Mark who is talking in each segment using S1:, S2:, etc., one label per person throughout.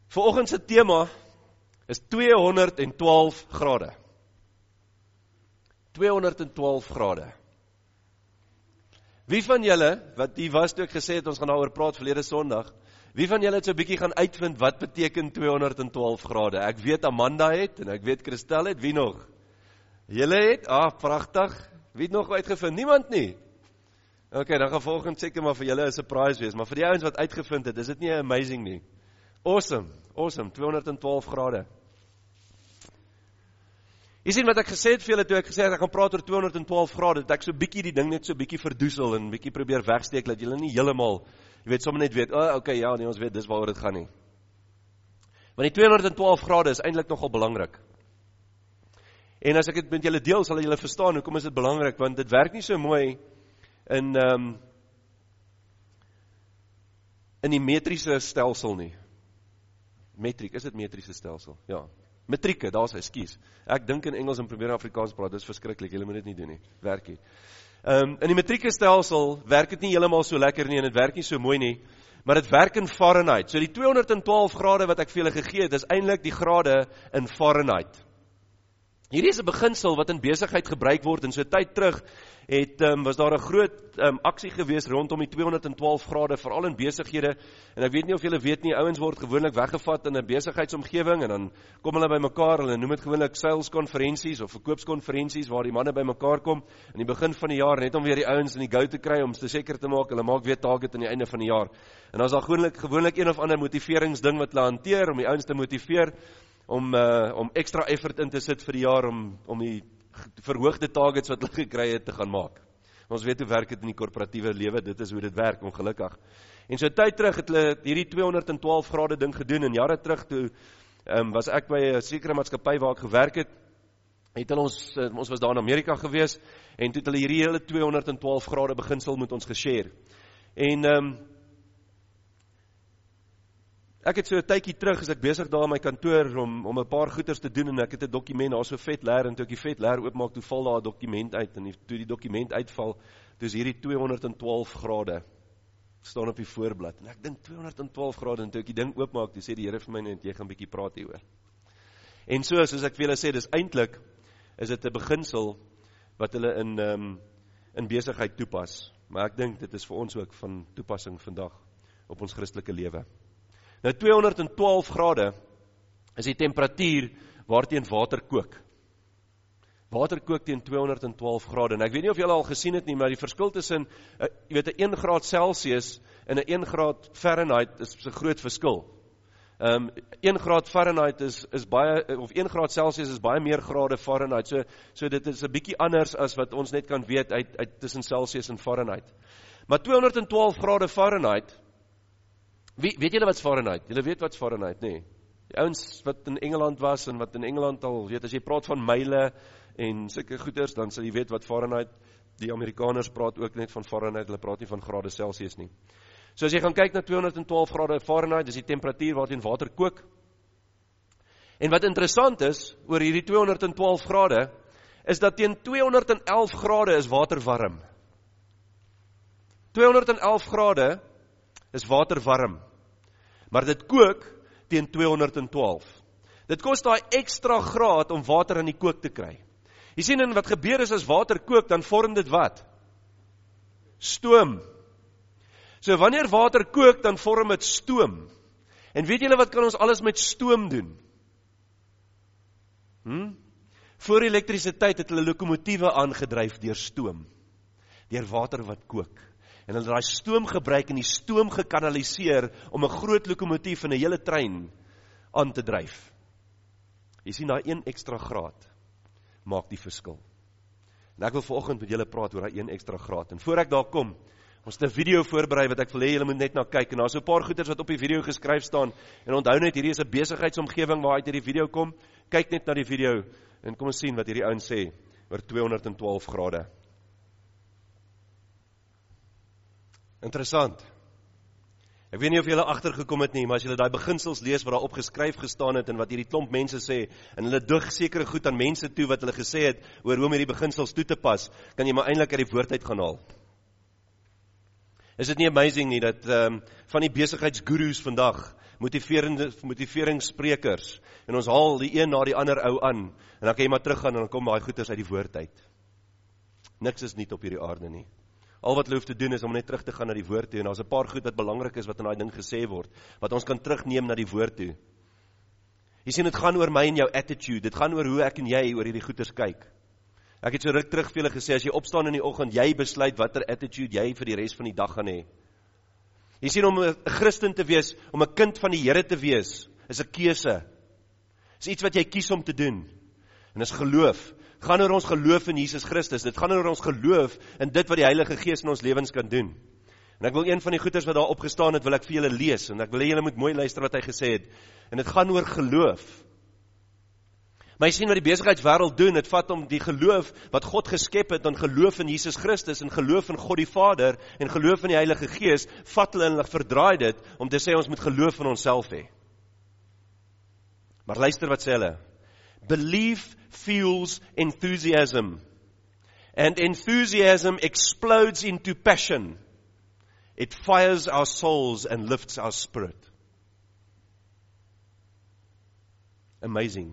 S1: Vanoggend se tema is 212 grade. 212 grade. Wie van julle, wat die was toe ek gesê het, ons gaan daaroor praat verlede Sondag, wie van julle het so 'n bietjie gaan uitvind, wat beteken 212 grade? Ek weet Amanda het, en ek weet Christel het, wie nog? Julle het? Pragtig. Wie het nog uitgevind? Niemand nie. Ok, dan gaan volgende seker maar vir julle 'n surprise wees, maar vir die ouens wat uitgevind het, is dit nie amazing nie. Awesome, 212 grade. Jy sien wat ek gesê het vir julle toe ek gesê het ek gaan praat oor 212 grade, dat ek so bietjie die ding net so bietjie verdoesel en bietjie probeer wegsteek, dat julle nie heeltemal, jy weet, sommer net weet, ok, ja, nee, ons weet, dis waaroor dit gaan nie. Want die 212 grade is eintlik nogal belangrik. En as ek dit met julle deel, sal julle verstaan, hoekom is dit belangrik, want dit werk nie so mooi in die metriese stelsel nie. Metriek, is dit metriese stelsel? Ja. Metrieke, daar is hy, skies. Ek dink in Engels en probeer Afrikaans praat, dis verskriklik, julle moet dit nie doen nie, werk nie. In die metrieke stelsel werk dit nie heeltemal so lekker nie, en dit werk nie so mooi nie, maar dit werk in Fahrenheit. So die 212 grade wat ek vir julle gegee het, is eintlik die grade in Fahrenheit. Hierdie is 'n beginsel wat in besigheid gebruik word, en so tyd terug was daar 'n groot aksie gewees rondom die 212 grade, veral in besighede, en ek weet nie of julle weet nie, ouens word gewoonlik weggevat in 'n besigheidsomgewing, en dan kom hulle by mekaar, hulle noem dit gewoonlik saleskonferensies of verkoopskonferensies, waar die manne by mekaar kom, in die begin van die jaar, net om weer die ouens in die go te kry, om te seker te maak, hulle maak weer target aan die einde van die jaar, en dan is daar gewoonlik een of ander motiveringsding wat hulle hanteer, om die ouens te motiveer, om extra effort in te sit vir die jaar, om die verhoogde targets wat hulle gekry het te gaan maak. Ons weet hoe werk dit in die korporatiewe lewe, dit is hoe dit werk, ongelukkig. En so tyd terug het hulle hierdie 212 grade ding gedoen, en jare terug toe was ek by 'n sekere maatskappy waar ek gewerk het, ons was daar in Amerika gewees, en toe het hulle hierdie hele 212 grade beginsel met ons geshare. En ek het so 'n tydjie terug, as ek besig daar in my kantoor om 'n paar goeders te doen, en ek het 'n dokument, daar so vet leer, en toe ek die vet leer oopmaak, toe val daar 'n dokument uit, en toe die dokument uitval, toe is hierdie 212 grade, staan op die voorblad, en ek dink 212 grade, en toe ek die ding oopmaak, toe sê die Here vir my net, jy gaan bietjie praat hieroor. En soos ek vir julle sê, dis eintlik, is dit 'n beginsel, wat hulle in besigheid toepas, maar ek dink, dit is vir ons ook van toepassing vandag, op ons Christelike lewe. Nou 212 grade is die temperatuur waarteen water kook. Water kook teen 212 grade. En ek weet nie of julle al gesien het nie, maar die verskil tussen, jy weet, 'n 1 graad Celsius en 'n 1 graad Fahrenheit is 'n groot verskil. 1 graad Fahrenheit is baie, of 1 graad Celsius is baie meer grade Fahrenheit. So dit is 'n bietjie anders as wat ons net kan weet uit tussen Celsius en Fahrenheit. Maar 212 grade Fahrenheit, weet julle wat's Fahrenheit? Julle weet wat's Fahrenheit, nee. Die ouens wat in Engeland was, en wat in Engeland al weet, as jy praat van myle en sulke goeders, dan sal jy weet wat Fahrenheit, die Amerikaners praat ook net van Fahrenheit, hulle praat nie van grade Celsius nie. So as jy gaan kyk na 212 grade Fahrenheit, dis die temperatuur waarteen water kook. En wat interessant is, oor hierdie 212 grade, is dat teen 211 grade is water warm. 211 grade is water warm. Maar dit kook teen 212. Dit kos daai ekstra graad om water aan die kook te kry. Jy sien, en wat gebeur is, as water kook, dan vorm dit wat? Stoom. So wanneer water kook, dan vorm dit stoom. En weet julle wat kan ons alles met stoom doen? Voor elektrisiteit het hulle lokomotiewe aangedryf deur stoom. Deur water wat kook. En hulle daai stoom gebruik en die stoom gekanaliseer om 'n groot lokomotief en 'n hele trein aan te dryf. Jy sien, daai 1 ekstra graad maak die verskil. En ek wil vanoggend met julle praat oor daai 1 ekstra graad. En voor ek daar kom, ons het 'n video voorberei wat ek wil hê julle moet net na kyk. En daar's so 'n paar goeders wat op die video geskryf staan. En onthou net, hierdie is 'n besigheidsomgewing waar uit hierdie video kom. Kyk net na die video en kom ons sien wat hierdie ouens sê oor 212 grade. Interessant. Ek weet nie of julle agtergekom het nie, maar as julle daai beginsels lees wat daar opgeskryf gestaan het, en wat hierdie klomp mense sê, en hulle dig sekere goed aan mense toe, wat hulle gesê het, oor hoe om hierdie beginsels toe te pas, kan jy maar eintlik uit die woord uit gaan haal. Is dit nie amazing nie, dat van die besigheidsgurus vandag, motiveringssprekers, en ons haal die een na die ander ou aan, en dan kan jy maar teruggaan, en dan kom daai goeders uit die woord uit. Niks is niet op hierdie aarde nie. Al wat hulle hoef te doen is om net terug te gaan na die woord toe, en daar's 'n paar goed wat belangrik is wat in daai ding gesê word, wat ons kan terugneem na die woord toe. Jy sien, dit gaan oor my en jou attitude, dit gaan oor hoe ek en jy oor hierdie goeders kyk. Ek het so ruk terug vir julle gesê, as jy opstaan in die oggend, jy besluit watter attitude jy vir die res van die dag gaan hê. Jy sien, om 'n Christen te wees, om 'n kind van die Here te wees, is 'n keuse. Is iets wat jy kies om te doen. En is geloof. Dit gaan oor ons geloof in Jesus Christus. Dit gaan oor ons geloof in dit wat die Heilige Gees in ons lewens kan doen. En ek wil een van die goeders wat daar opgestaan het, wil ek vir julle lees. En ek wil hê julle moet mooi luister wat hy gesê het. En dit gaan oor geloof. Maar jy sien wat die besigheidswêreld doen, dit vat om die geloof wat God geskep het, en geloof in Jesus Christus, en geloof in God die Vader, en geloof in die Heilige Gees, vat hulle en hulle verdraai dit, om te sê ons moet geloof in onsself hê. Maar luister wat sê hulle. Belief fuels enthusiasm, and enthusiasm explodes into passion. It fires our souls and lifts our spirit. Amazing.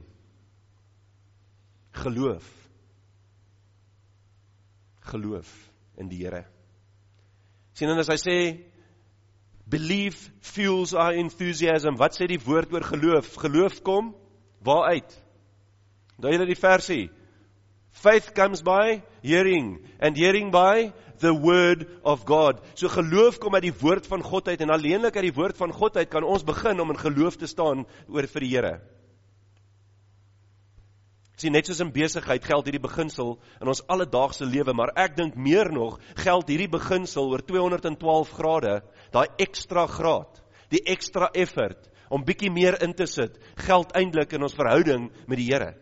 S1: Geloof in die Here. Sien, en as hy sê, belief fuels our enthusiasm, wat sê die woord oor geloof? Geloof kom, waaruit? Daai julle die versie. Faith comes by hearing, and hearing by the word of God. So geloof kom uit die woord van God uit, en alleenlik uit die woord van God uit kan ons begin om in geloof te staan oor vir die Here. Sien, net soos in besigheid geld hierdie beginsel in ons alledaagse lewe, maar ek dink meer nog geld hierdie beginsel oor 212 grade, daai ekstra graad, die ekstra effort, om bietjie meer in te sit, geld eintlik in ons verhouding met die Here.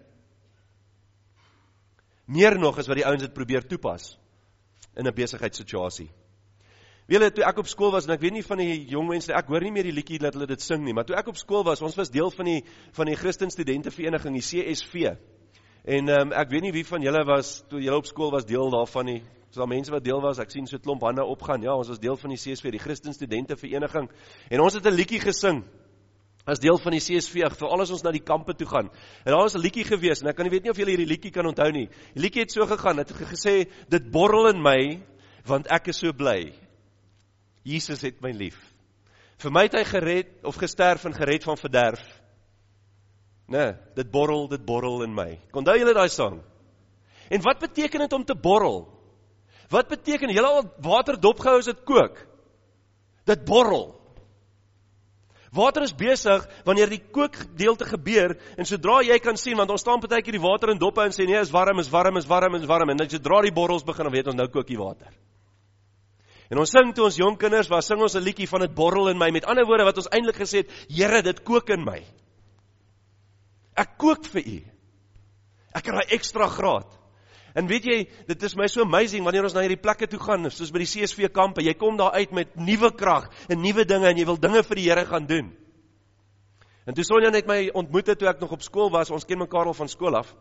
S1: Meer nog as wat die ouens dit probeer toepas in 'n besigheidssituasie. Weet julle, toe ek op skool was, en ek weet nie van die jong mense, ek hoor nie meer die liedjie dat hulle dit sing nie, maar toe ek op skool was, ons was deel van die Christen Studentevereniging, die CSV. En ek weet nie wie van julle was, toe julle op skool was, deel daarvan nie. So daar mense wat deel was, ek sien so 'n klomp hande opgaan. Ja, ons was deel van die CSV, die Christen Studentevereniging. En ons het 'n liedjie gesing as deel van die CSV, veral as ons na die kampe toe gaan. En daar was 'n liedjie gewees, en ek kan nie weet nie of julle hierdie liedjie kan onthou nie. Die liedjie het so gegaan, het gesê, dit borrel in my, want ek is so bly. Jesus het my lief. Vir my het hy gered, of gesterf en gered van verderf. Nee, dit borrel in my. Onthou julle daai sang? En wat beteken dit om te borrel? Wat beteken, julle al water dopgehou as dit kook? Dit borrel. Water is besig, wanneer die kookgedeelte gebeur, en sodra jy kan sien, want ons staan partykeer die water in dop en sê, nee, is warm, en dan sodra die borrels begin, dan weet ons, nou kook die water. En ons sing toe ons jong kinders was, sing ons 'n liedjie van dit borrel in my, met ander woorde wat ons eintlik gesê het, Here, dit kook in my. Ek kook vir u. Ek het daai ekstra graad. En weet jy, dit is my so amazing, wanneer ons na hierdie plekke toe gaan, soos by die CSV kampe, jy kom daar uit met nuwe krag, en nuwe dinge, en jy wil dinge vir die Here gaan doen. En toe Sonja net my ontmoet het, toe ek nog op skool was, ons ken mekaar al van skool af.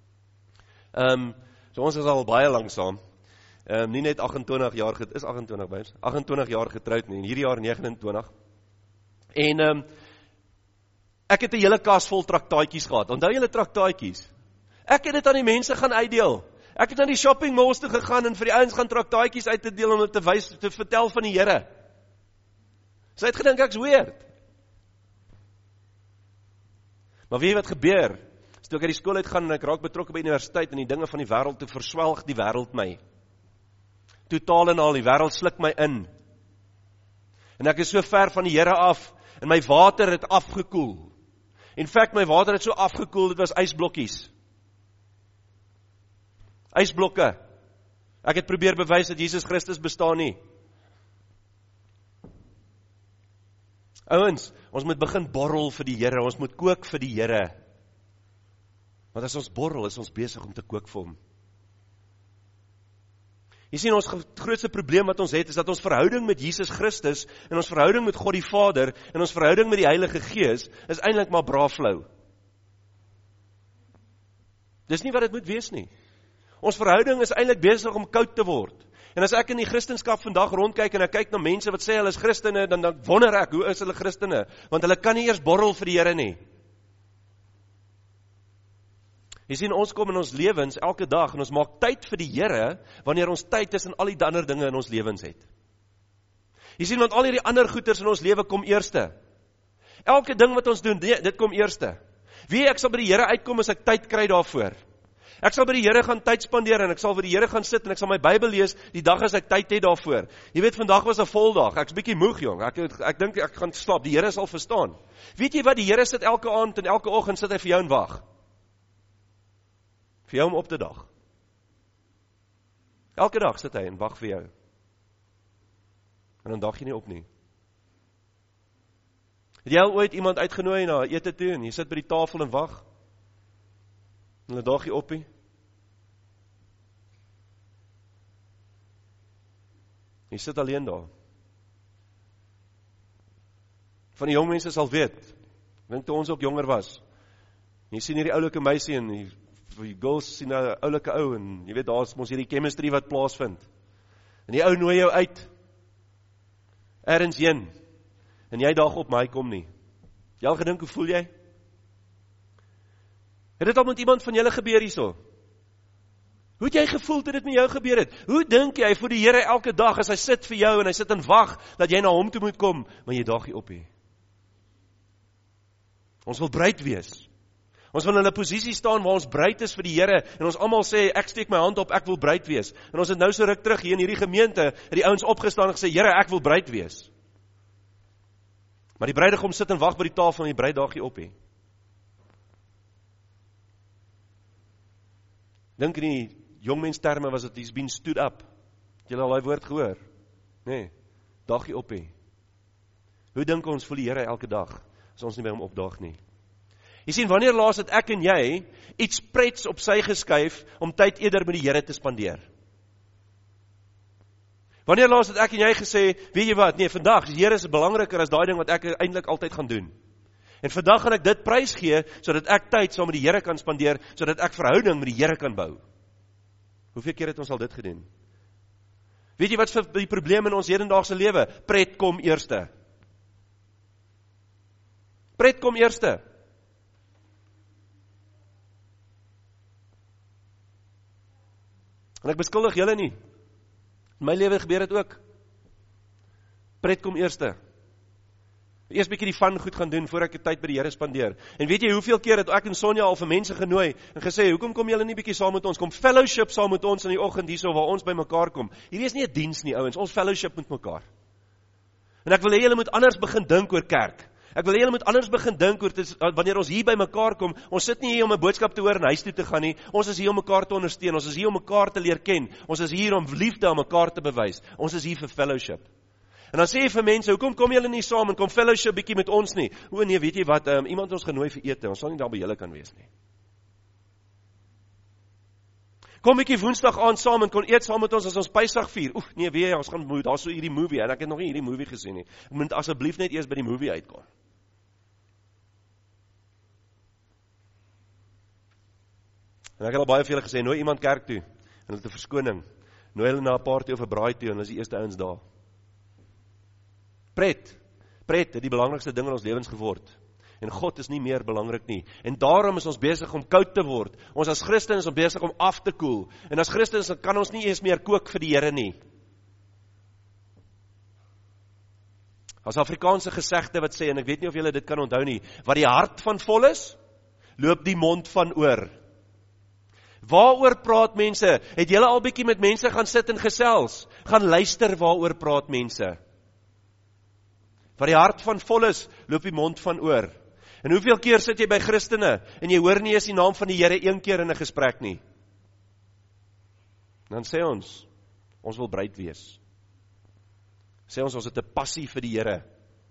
S1: So ons is al baie lank saam. Nie net 28 jaar, is 28 by ons, 28 jaar getroud nie, en hierdie jaar 29. En ek het 'n hele kas vol traktaatjies gehad. Onthou julle traktaatjies? Ek het dit aan die mense gaan uitdeel. Ek het na die shopping malls toe gegaan en vir die ouens gaan traktaatjies uit te deel om hulle te vertel van die Here. Sy het gedink ek's weird. Maar weet jy wat gebeur? As toe ek uit die skool uit gaan en ek raak betrokke by universiteit en die dinge van die wêreld, toe verswelg die wêreld my. Totaal en al, die wêreld sluk my in. En ek is so ver van die Here af, en my water het afgekoel. In fact, my water het so afgekoel, dit was ysblokkies. Ysblokke. Ek het probeer bewys dat Jesus Christus bestaan nie. Ouens, ons moet begin borrel vir die Here, ons moet kook vir die Here. Want as ons borrel, is ons besig om te kook vir hom. Jy sien, ons grootste probleem wat ons het, is dat ons verhouding met Jesus Christus, en ons verhouding met God die Vader, en ons verhouding met die Heilige Gees, is eintlik maar braaflou. Dis nie wat dit moet wees nie. Ons verhouding is eintlik besig om koud te word. En as ek in die Christendom vandag rondkyk en ek kyk na mense wat sê hulle is Christene, dan wonder ek, hoe is hulle Christene? Want hulle kan nie eers borrel vir die Here nie. Jy sien, ons kom in ons lewens elke dag en ons maak tyd vir die Here wanneer ons tyd tussen al die ander dinge in ons lewens het. Jy sien, want al hierdie ander goeders in ons lewe kom eerste. Elke ding wat ons doen, dit kom eerste. Wie ek sal by die Here uitkom as ek tyd kry daarvoor. Ek sal by die Here gaan tyd spandeer en ek sal vir die Here gaan sit en ek sal my Bybel lees die dag as ek tyd het daarvoor. Jy weet, vandag was 'n vol dag. Ek's bietjie moeg, jong. Ek dink ek gaan slaap. Die Here sal verstaan. Weet jy wat, die Here sit elke aand en elke oggend sit hy vir jou en wag. Vir jou om op te dag. Elke dag sit hy en wag vir jou. En dan dag jy nie op nie. Het jy al ooit iemand uitgenooi na ete toe en jy sit by die tafel en wag? En dan dag jy op nie? Jy sit alleen daar. Van die jong mense sal weet, dink toe ons ook jonger was, jy sien hierdie oulike meisie en die girls sien 'n oulike ou en jy weet, daar is mos hierdie chemistry wat plaasvind. En die ou nooi jou uit, ergens heen, en jy dag op, maar hy kom nie. Jy al gedink, hoe voel jy? Het dit al met iemand van julle gebeur hierso? Hoe het jy gevoel toe dit met jou gebeur het? Hoe dink jy voor die Here elke dag as hy sit vir jou en hy sit en wag dat jy na hom toe moet kom, maar jy dag nie op nie? Ons wil bereid wees. Ons wil in 'n posisie staan waar ons bereid is vir die Here en ons almal sê, ek steek my hand op, ek wil bereid wees. En ons het nou so ruk terug hier in hierdie gemeente, het die ouens opgestaan en gesê, Here, ek wil bereid wees. Maar die bruidegom sit en wag by die tafel en die bruid daag nie op nie. Dink in die jongmensterme was dit, he's been stood up. Het julle al daai woord gehoor? Nee, daag nie op nie. Hoe dink ons voel die Here elke dag, as ons nie by hom opdaag nie? Jy sien, wanneer laas het ek en jy iets prets op sy geskuif om tyd eerder met die Here te spandeer? Wanneer laas het ek en jy gesê, weet jy wat, nee, vandag, die Here is belangriker as daai ding wat ek eintlik altyd gaan doen. En vandag gaan ek dit prys gee, sodat ek tyd saam met die Here kan spandeer, sodat ek verhouding met die Here kan bou. Hoeveel keer het ons al dit gedoen? Weet jy wat vir die probleem in ons hedendaagse lewe? Pret kom eerste. Pret kom eerste. En ek beskuldig julle nie. In my lewe gebeur dit ook. Pret kom eerste. Eers bietjie die van goed gaan doen, voor ek die tyd by die Here spandeer. En weet jy hoeveel keer het ek en Sonja al vir mense genooi, en gesê, hoekom kom julle nie bietjie saam met ons, kom fellowship saam met ons in die oggend hierso, waar ons by mekaar kom. Hierdie is nie 'n diens nie, ouens, ons fellowship met mekaar. En ek wil hê julle moet anders begin dink oor kerk. Ek wil hê julle moet anders begin dink oor, wanneer ons hier by mekaar kom, ons sit nie hier om 'n boodskap te hoor en huis toe te gaan nie, ons is hier om mekaar te ondersteun, ons is hier om mekaar te leer ken, ons is hier om liefde aan mekaar te bewys, ons is hier vir fellowship. En dan sê jy vir mense, hoekom kom julle nie saam en kom fellowship bietjie met ons nie? O nee, weet jy wat, iemand ons genooi vir ete, ons sal nie daar by julle kan wees nie. Kom bietjie Woensdag aand saam en kon eet saam met ons as ons Pysag vier. Oef, nee, weet jy, ons gaan daar's so hierdie movie en ek het nog nie hierdie movie gesien nie. Ek moet asseblief net eers by die movie uitkom. En ek het al baie vir julle gesê, nooi iemand kerk toe, en hulle te verskoning, nooi hulle na 'n party of 'n braai toe, en hulle is die eerste ouens daar. Pret het die belangrikste ding in ons lewens geword, en God is nie meer belangrik nie, en daarom is ons besig om koud te word, ons as Christene is besig om af te koel, en as Christene kan ons nie eens meer kook vir die Here nie. As Afrikaanse gesegde wat sê, en ek weet nie of julle dit kan onthou nie, wat die hart van vol is, loop die mond van oor. Waaroor praat mense? Het julle al bietjie met mense gaan sit en gesels? Gaan luister waaroor praat mense? Wat die hart van vol is, loop die mond van oor. En hoeveel keer sit jy by Christene, en jy hoor nie eens die naam van die Here een keer in 'n gesprek nie? Dan sê ons wil bereid wees. Sê ons het 'n passie vir die Here.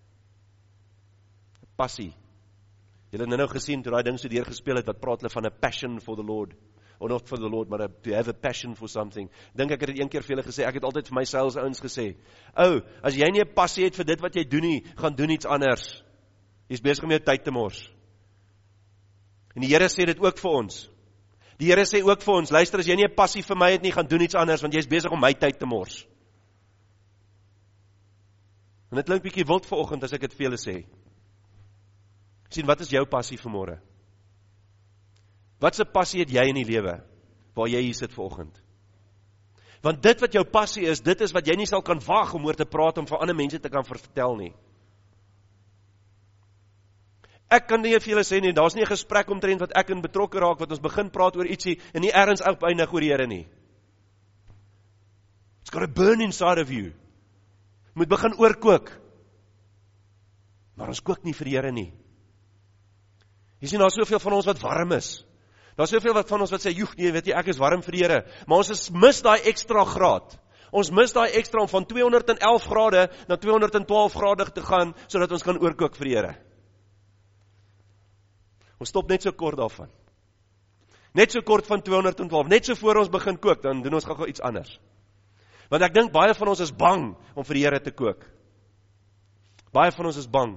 S1: 'n Passie. Julle het nou gesien, toe daai ding so deurgespeel het, wat praat hulle van 'n passion for the Lord. Or not for the Lord, maar to have a passion for something. Dink ek het dit een keer vir julle gesê, ek het altyd vir my sales ouens gesê, as jy nie 'n passie het vir dit wat jy doen nie, gaan doen iets anders. Jy's besig om jou tyd te mors. En die Here sê dit ook vir ons. Die Here sê ook vir ons, luister, as jy nie 'n passie vir my het nie, gaan doen iets anders, want jy is besig om my tyd te mors. En dit klink bietjie wild vanoggend as ek dit vir julle sê. Sien, wat is jou passie vanmôre? Wat 'n passie het jy in die lewe, waar jy hier sit vanoggend? Want dit wat jou passie is, dit is wat jy nie sal kan wag om oor te praat, om vir ander mense te kan vertel nie. Ek kan nie vir julle sê nie, daar's nie 'n gesprek omtrent wat ek in betrokke raak, wat ons begin praat oor ietsie, en nie ergens uiteindig oor die Here nie. It's got to burn inside of you. Moet begin oorkook. Maar ons kook nie vir die Here nie. Jy sien, daar's soveel van ons wat warm is. Daar's soveel van ons wat sê, joeg, nee, weet jy, ek is warm vir die Here. Maar ons mis daai ekstra graad. Ons mis daai ekstra om van 211 grade na 212 grade te gaan, sodat ons kan oorkook vir die Here. Ons stop net so kort daarvan. Net so kort van 212, net so voor ons begin kook, dan doen ons gou iets anders. Want ek dink baie van ons is bang om vir die Here te kook. Baie van ons is bang.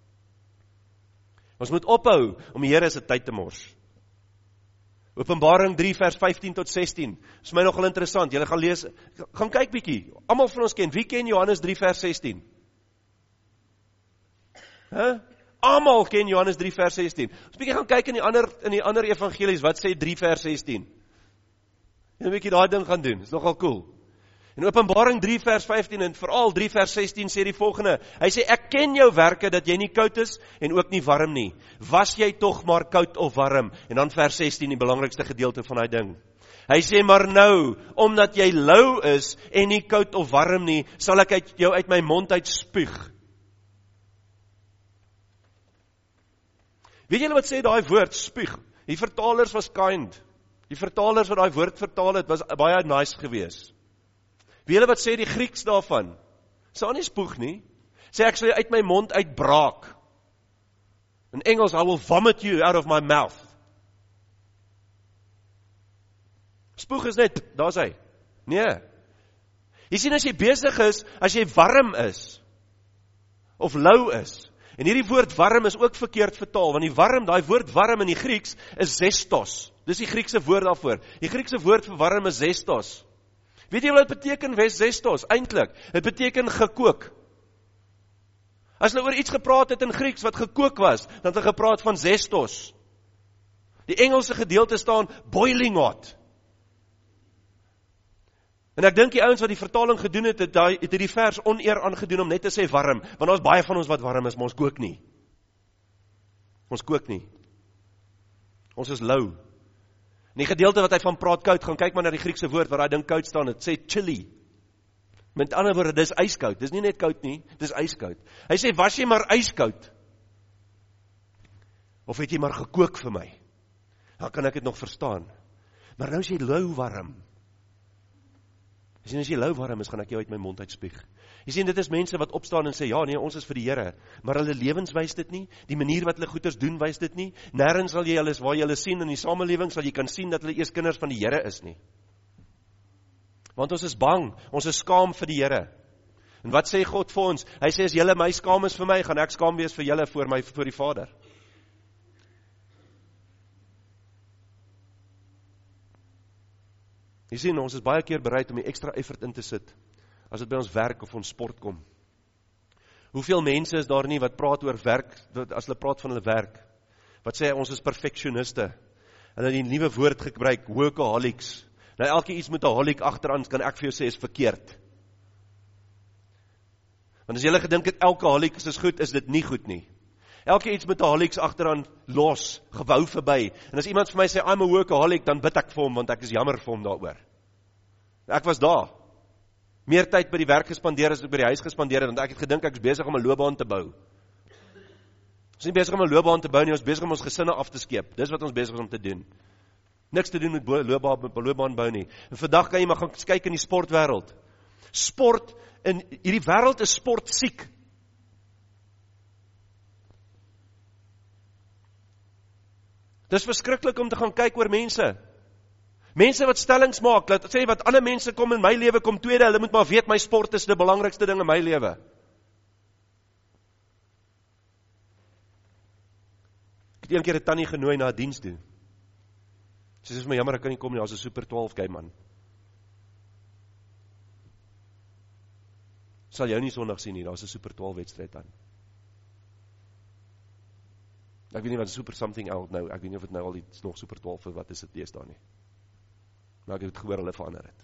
S1: Ons moet ophou om die Here se tyd te mors. Openbaring 3 vers 15 tot 16. Is my nogal interessant. Julle gaan lees, gaan kyk bietjie. Almal van ons ken. Wie ken Johannes 3 vers 16? Almal ken Johannes 3 vers 16. Ons bietjie gaan kyk in die ander evangelies, wat sê 3 vers 16? En 'n bietjie daai ding gaan doen. Is nogal cool. In Openbaring 3 vers 15 en veral 3 vers 16 sê die volgende. Hy sê, ek ken jou werke, dat jy nie koud is en ook nie warm nie. Was jy tog maar koud of warm? En dan vers 16, die belangrikste gedeelte van daai ding. Hy sê, maar nou, omdat jy lou is en nie koud of warm nie, sal ek jou uit my mond uit spuug. Weet julle wat sê daai woord, spuug? Die vertalers was kind. Die vertalers wat daai woord vertaal het, was baie nice geweest. Weet julle wat sê die Grieks daarvan? Sê nie spoeg nie. Sê ek sal uit my mond uitbraak. In Engels, I will vomit you out of my mouth. Spoeg is net, daar's hy. Nee. Jy sien, as jy besig is, as jy warm is, of lou is, en hierdie woord warm is ook verkeerd vertaal, want daai woord warm in die Grieks is zestos. Dis die Griekse woord daarvoor. Die Griekse woord vir warm is zestos. Weet jy wat dit beteken, zestos? Eintlik, dit beteken gekook. As hulle oor iets gepraat het in Grieks wat gekook was, dan het hulle gepraat van zestos. Die Engelse gedeelte staan boiling hot. En ek dink die ouens wat die vertaling gedoen het, het die vers oneer aangedoen om net te sê warm, want daar's baie van ons wat warm is, maar ons kook nie. Ons kook nie. Ons is lou. In die gedeelte wat hy van praat koud, gaan kyk maar na die Griekse woord waar daai ding koud staan, dit sê chilly. Met ander woorde, dis yskoud. Dis nie net koud nie, dis yskoud. Hy sê, was jy maar yskoud? Of het jy maar gekook vir my? Dan kan ek dit nog verstaan. Maar nou is jy lou warm. Jy sien, as jy lou warm is, gaan ek jou uit my mond uitspuug. Jy sien, dit is mense wat opstaan en sê, ja nee, ons is vir die Here, maar hulle lewens wys dit nie, die manier wat hulle goeders doen wys dit nie, nêrens sal jy waar jy hulle sien in die samelewing, sal jy kan sien dat hulle eers kinders van die Here is nie. Want ons is bang, ons is skaam vir die Here. En wat sê God vir ons? Hy sê, as julle my skaam is vir my, gaan ek skaam wees vir julle voor die Vader. Jy sien, ons is baie keer bereid om die extra effort in te sit, as dit by ons werk of ons sport kom. Hoeveel mense is daar nie wat praat oor werk, as hulle praat van hulle werk, wat sê ons is perfectioniste, en hulle die nuwe woord gebruik, workaholics. Nou elke iets met 'n holic agteraan, kan ek vir jou sê is verkeerd. Want as jy gedink het elke holic is goed, is dit nie goed nie. Elke iets met 'n holics agteraan los, gewou verby. En as iemand vir my sê, I'm a workaholic, dan bid ek vir hom, want ek is jammer vir hom daaroor. Ek was daar. Meer tyd by die werk gespandeer as ek by die huis gespandeer het, want ek het gedink ek is besig om 'n loopbaan te bou. Ons is nie besig om 'n loopbaan te bou nie, ons is besig om ons gesinne af te skeep. Dis wat ons besig is om te doen. Niks te doen met loopbaan bou nie. En vandag kan jy maar gaan kyk in die sportwêreld. Sport, in hierdie wêreld is sport siek. Dis verskriklik om te gaan kyk oor mense. Mense wat stellings maak, laat sê wat ander mense kom in my lewe kom tweede, hulle moet maar weet my sport is die belangrikste ding in my lewe. Ek het een keer 'n tannie genooi na 'n diens toe. Sy sê vir my, jammer, ek kan nie kom nie, as 'n Super 12 game man. Sal jou nie Sondag sien nie, daar is 'n Super 12 wedstryd aan. Ek weet nie wat Super something else nou, ek weet nie of dit nou al iets nog Super 12 is, wat is dit deesdae nie. Maar ek het gehoor, hulle verander het.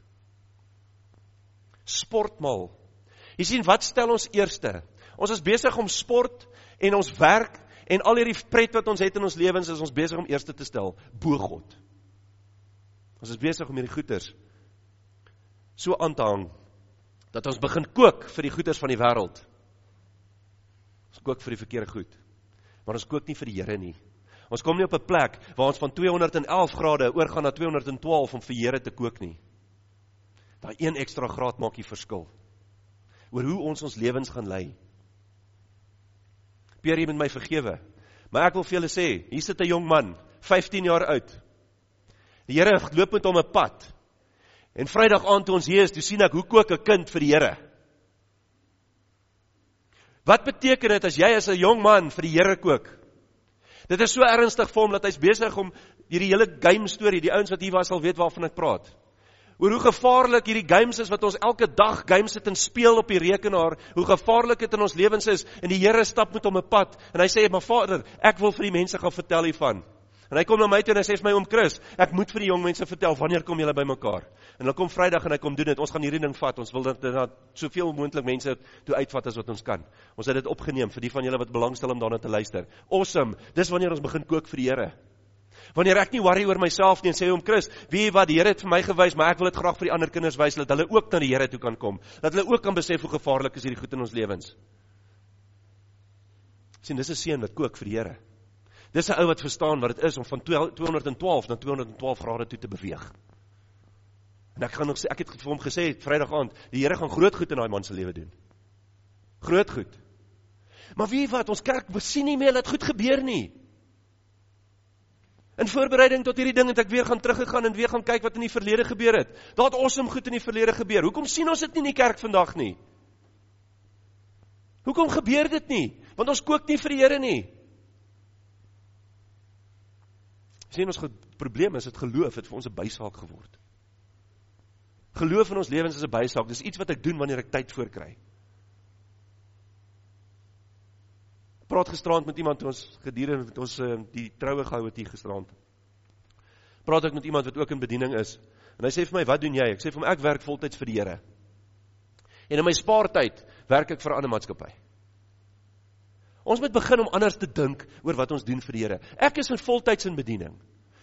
S1: Sportmal. Jy sien, wat stel ons eerste? Ons is besig om sport en ons werk en al hierdie pret wat ons het in ons lewens is ons besig om eerste te stel, bo God. Ons is besig om hierdie goeders so aan te hang, dat ons begin kook vir die goeders van die wêreld. Ons kook vir die verkeerde goed. Maar ons kook nie vir die Here nie. Ons kom nie op 'n plek waar ons van 211 grade oorgaan na 212 om vir Here te kook nie. Daai 1 ekstra graad maak die verskil. Oor hoe ons lewens gaan lei. Pierre, jy moet my vergewe. Maar ek wil vir julle sê, hier sit 'n jong man, 15 jaar oud. Die Here loop met hom 'n pad. En Vrydag aand toe ons hier is, toe sien ek, hoe kook 'n kind vir die Here? Wat beteken dit as jy as 'n jong man vir die Here kook? Dit is so ernstig vir hom, dat hy's besig om hierdie hele game storie, die ouens wat hier was sal weet waarvan ek praat. Oor hoe gevaarlik hierdie games is, wat ons elke dag games sit en speel op die rekenaar, hoe gevaarlik dit in ons lewens is, en die Here stap met hom 'n pad, en hy sê, maar Vader, ek wil vir die mense gaan vertel hiervan. En hy kom na my toe en hy sê vir my, oom Chris, ek moet vir die jong mense vertel, wanneer kom julle by mekaar? En hulle kom Vrydag en hy kom doen dit, ons gaan hierdie ding vat, ons wil dat soveel moontlik mense toe uitvat as wat ons kan. Ons het dit opgeneem, vir die van julle wat belangstel om daarna te luister. Awesome, dis wanneer ons begin kook vir die Here. Wanneer ek nie worry oor myself nie en sê, oom Chris, weet jy wat, die Here het vir my gewys, maar ek wil dit graag vir die ander kinders wys, dat hulle ook na die Here toe kan kom, dat hulle ook kan besef hoe gevaarlik is hierdie goed in ons lewens. Sien, dis 'n seun wat kook vir die Here. Dis 'n ou wat verstaan wat dit is om van 212 na 212 grade toe te beweeg. En ek het vir hom gesê, Vrydag aand, die Here gaan groot goed in daai man se lewe doen. Groot goed. Maar weet jy wat, ons kerk sien nie meer dat goed gebeur nie. In voorbereiding tot hierdie ding het ek weer gaan teruggegaan en weer gaan kyk wat in die verlede gebeur het. Daar het awesome goed in die verlede gebeur. Hoekom sien ons dit nie in die kerk vandag nie? Hoekom gebeur dit nie? Want ons kook nie vir die Here nie. Sien, ons probleem is, het geloof het vir ons 'n bysaak geword. Geloof in ons lewens is 'n bysaak, dis iets wat ek doen wanneer ek tyd voorkry. Praat gisterand met iemand, ons gedurende met ons die troue gehou het hier gisterand. Praat ek met iemand wat ook in bediening is, en hy sê vir my, wat doen jy? Ek sê vir hom, ek werk voltyds vir die Here. En in my spaartyd werk ek vir 'n ander maatskappy. Ons moet begin om anders te dink oor wat ons doen vir die Here. Ek is in voltyds in bediening.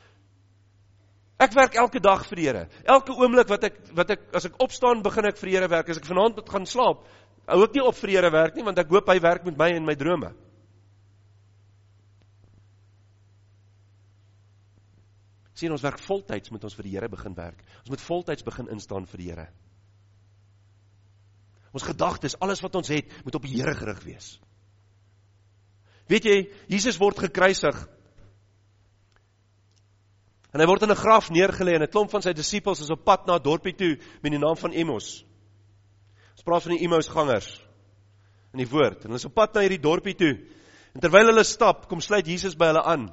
S1: Ek werk elke dag vir die Here. Elke oomblik wat ek as ek opstaan, begin ek vir die Here werk. As ek vanaand moet gaan slaap, hou ek nie op vir die Here werk nie, want ek hoop hy werk met my en my drome. Sien, ons werk voltyds, moet ons vir die Here begin werk. Ons moet voltyds begin instaan vir die Here. Ons gedagtes, alles wat ons het, moet op die Here gerig wees. Weet jy, Jesus word gekruisig. En hy word in 'n graf neergelê en 'n klomp van sy disippels is op pad na 'n dorpie toe met die naam van Emmaus. Ons praat van die Emmausgangers in die woord. En hulle is op pad na hierdie dorpie toe. En terwyl hulle stap, kom sluit Jesus by hulle aan.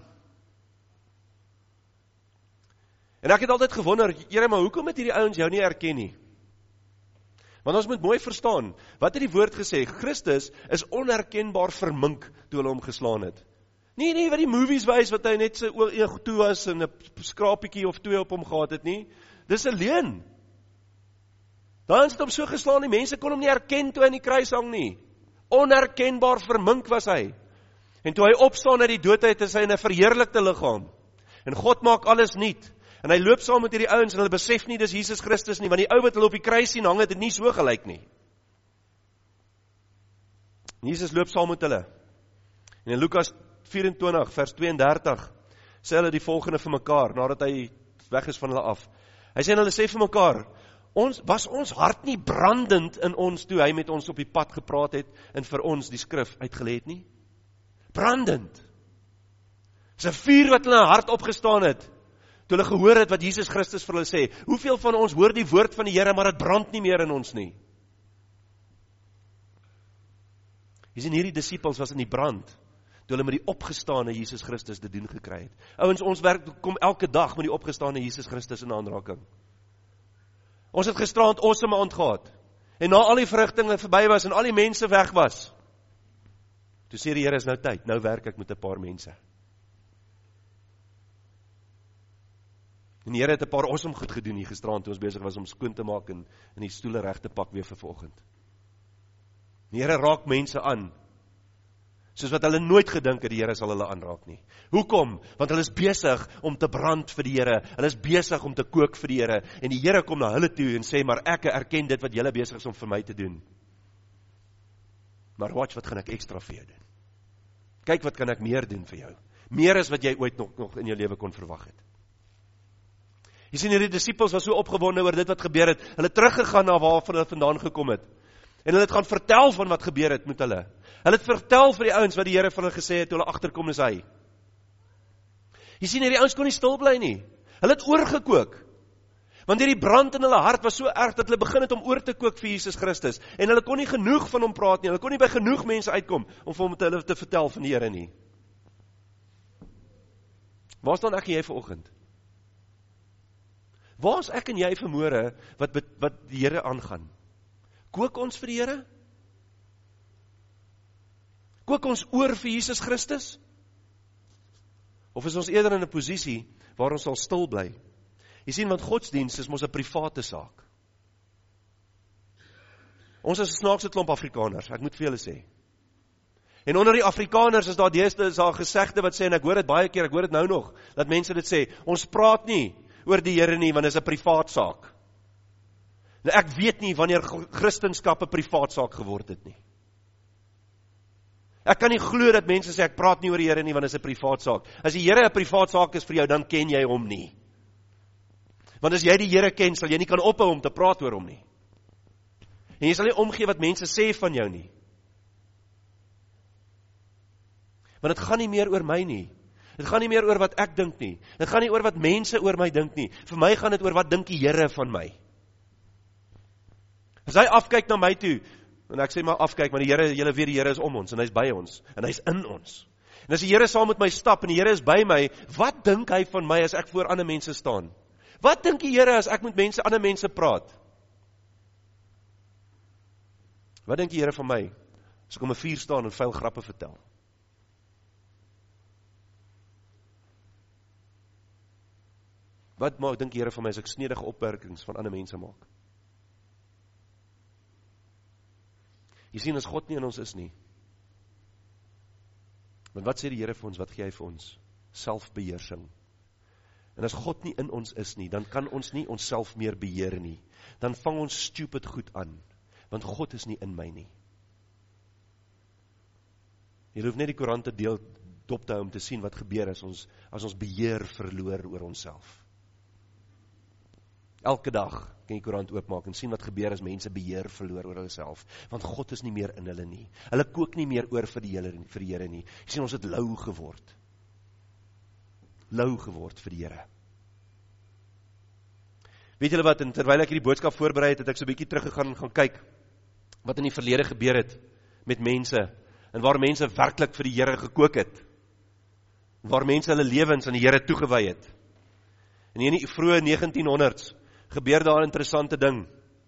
S1: En ek het altyd gewonder, Here, maar hoekom het hierdie ouens jou nie herken nie? Want ons moet mooi verstaan, wat het die woord gesê? Christus is onherkenbaar vermink toe hulle hom geslaan het. Nie wat die movies wys, wat hy net sy oog toe was en 'n skrapietjie of 2 op hom gehad het nie. Dis 'n leuen. Daar het hom so geslaan, die mense kon hom nie herken toe hy in die kruis hang nie. Onherkenbaar vermink was hy. En toe hy opstaan uit die dood uit, is hy in 'n verheerlikte liggaam. En God maak alles nuut. En hy loop saam met hierdie ouens en hulle besef nie dis Jesus Christus nie, want die ou wat hulle op die kruis sien hang, het dit nie so gelyk nie. En Jesus loop saam met hulle. En in Lukas 24 vers 32 sê hulle die volgende vir mekaar, nadat hy weg is van hulle af. Hy sê en hulle sê vir mekaar, was ons hart nie brandend in ons toe hy met ons op die pad gepraat het en vir ons die skrif uitgelê het nie? Brandend. Dis 'n vuur wat hulle in hart opgestaan het. Toe hulle gehoor het wat Jesus Christus vir hulle sê, hoeveel van ons hoor die woord van die Here, maar dit brand nie meer in ons nie? Jy sien, hierdie disippels was in die brand. toe hulle met die opgestane Jesus Christus te doen gekry het. Ouens, ons werk kom elke dag met die opgestane Jesus Christus in aanraking. Ons het gisterand awesome aand gehad. En na al die verrigtinge verby was en al die mense weg was, toe sê die Here, is nou tyd, nou werk ek met 'n paar mense. En die Here het 'n paar awesome goed gedoen hier gisterand, toe ons besig was om skoon te maak en die stoele reg te pak weer vir vanoggend. Die Here raak mense aan, soos wat hulle nooit gedink het die Here sal hulle aanraak nie. Hoekom? Want hulle is besig om te brand vir die Here, hulle is besig om te kook vir die Here, en die Here kom na hulle toe en sê, maar ek erken dit wat julle besig is om vir my te doen. Maar watch, wat gaan ek ekstra vir jou doen? Kyk, wat kan ek meer doen vir jou? Meer as wat jy ooit nog in jou lewe kon verwag het. Jy sien, hierdie disippels was so opgewonde oor dit wat gebeur het. Hulle het teruggegaan na waar hulle vandaan gekom het. En hulle het gaan vertel van wat gebeur het met hulle. Hulle het vertel vir die ouens wat die Here vir hulle gesê het, toe hulle agterkom is hy. Jy sien, hierdie ouens kon nie stil bly nie. Hulle het oorgekook. Want hierdie brand in hulle hart was so erg, dat hulle begin het om oor te kook vir Jesus Christus. En hulle kon nie genoeg van hom praat nie. Hulle kon nie by genoeg mense uitkom, om vir hom hulle te vertel van die Here nie. Waar staan ek en jy vanoggend? Waar is ek en jy vanmôre, wat die Here aangaan? Kook ons vir die Here? Kook ons oor vir Jesus Christus? Of is ons eerder in 'n posisie waar ons sal stil bly? Jy sien, want godsdienst is mos 'n private saak. Ons is 'n snaakse klomp Afrikaners, ek moet vir julle sê. En onder die Afrikaners is daar deesdae 'n gesegde wat sê, en ek hoor dit baie keer, ek hoor dit nou nog, dat mense dit sê, ons praat nie oor die Here nie, want dit is 'n privaat saak. Nou ek weet nie wanneer Christendom 'n privaat saak geword het nie. Ek kan nie glo dat mense sê, ek praat nie oor die Here nie, want dit is 'n privaat saak. As die Here 'n privaat saak is vir jou, dan ken jy hom nie. Want as jy die Here ken, sal jy nie kan ophou om te praat oor hom nie. En jy sal nie omgee wat mense sê van jou nie. Want dit gaan nie meer oor my nie. Dit gaan nie meer oor wat ek dink nie. Dit gaan nie oor wat mense oor my dink nie. Vir my gaan dit oor wat dink die Here van my. As hy afkyk na my toe, en ek sê maar afkyk, maar die Here, julle weet die Here is om ons, en hy is by ons, en hy is in ons. En as die Here saam met my stap, en die Here is by my, wat dink hy van my as ek voor ander mense staan? Wat dink die Here as ek met ander mense praat? Wat dink die Here van my as ek om 'n vuur staan en vuil grappe vertel? Wat dink die Here van my as ek snedige opmerkings van ander mense maak? Jy sien, as God nie in ons is nie. Want wat sê die Here vir ons, wat gee hy vir ons? Selfbeheersing. En as God nie in ons is nie, dan kan ons nie onsself meer beheer nie. Dan vang ons stupid goed aan, want God is nie in my nie. Jy hoef net die koerant te dop te hou om te sien wat gebeur as ons beheer verloor oor onsself. Elke dag kan jy koerant oopmaak en sien wat gebeur as mense beheer verloor oor hulle self, want God is nie meer in hulle nie. Hulle kook nie meer oor vir die Here nie. Jy sien, ons het lou geword. Lou geword vir die Here. Weet julle wat, en terwyl ek hierdie boodskap voorberei het, het ek so 'n bietjie teruggegaan en gaan kyk wat in die verlede gebeur het met mense, en waar mense werklik vir die Here gekook het, waar mense hulle lewens aan die Here toegewy het. En in die vroeë 1900s gebeur daar 'n interessante ding.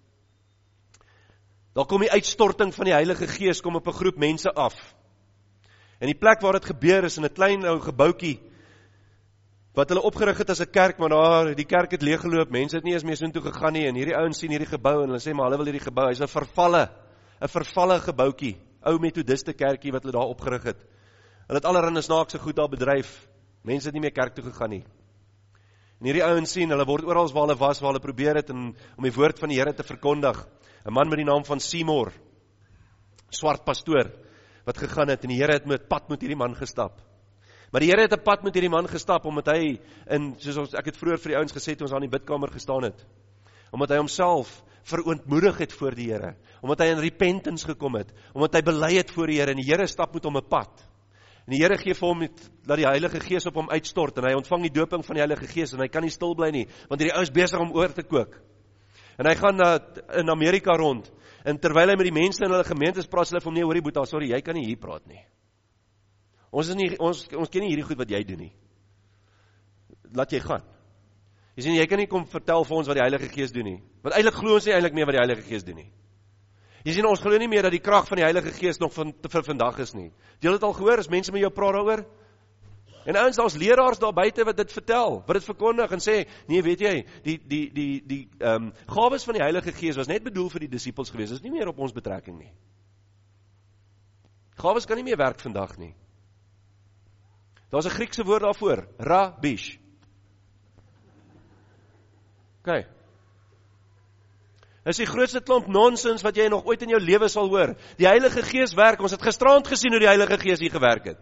S1: Daar kom die uitstorting van die Heilige Gees kom op 'n groep mense af. En die plek waar dit gebeur is in 'n klein ou gebouetjie wat hulle opgerig het as 'n kerk, maar daar die kerk het leeggeloop, mense het nie eens meer soontoe gegaan nie, en hierdie ouens sien hierdie gebou en hulle sê maar hulle wil hierdie gebou, hy's 'n vervalle gebouetjie, ou metodiste kerkie wat hulle daar opgerig het. Hulle het allerhande snaakse goed daar bedryf. Mense het nie meer kerk toe gegaan nie. En hierdie ouens sien, hulle word oral waar hulle was, waar hulle probeer het om die woord van die Here te verkondig. 'n Man met die naam van Seymour, swart pastoor, wat gegaan het, en die Here het met pad met hierdie man gestap. Maar die Here het 'n pad met hierdie man gestap, omdat hy, soos ek het vroeër vir die ouens gesê, toe ons aan die bidkamer gestaan het, omdat hy homself verontmoedig het voor die Here, omdat hy in repentance gekom het, omdat hy bely het voor die Here, en die Here stap met hom 'n pad. En die Here gee vir hom, laat die Heilige Gees op hom uitstort, en hy ontvang die doping van die Heilige Gees, en hy kan nie stil bly nie, want hierdie ou is besig om oor te kook. En hy gaan in Amerika rond, en terwyl hy met die mense in hulle gemeentes praat, hulle vir hom, nee, hoorie boeta, sorry, jy kan nie hier praat nie. Ons ken nie hierdie goed wat jy doen nie. Laat jy gaan. Jy sien, jy kan nie kom vertel vir ons wat die Heilige Gees doen nie. Want eintlik glo ons nie eintlik meer wat die Heilige Gees doen nie. Jy sien, ons glo nie meer dat die krag van die Heilige Gees nog vir vandag is nie. Jy het al gehoor, as mense met jou praat daaroor? En ouens, daar's leraars daar buite wat dit vertel, wat dit verkondig en sê, nee, weet jy, die gawes van die Heilige Gees was net bedoel vir die disippels gewees, is nie meer op ons betrekking nie. Gawes kan nie meer werk vandag nie. Daar's 'n Griekse woord daarvoor, rabish. OK. Dis die grootste klomp nonsens wat jy nog ooit in jou lewe sal hoor. Die Heilige Gees werk, ons het gisterand gesien hoe die Heilige Gees hier gewerk het.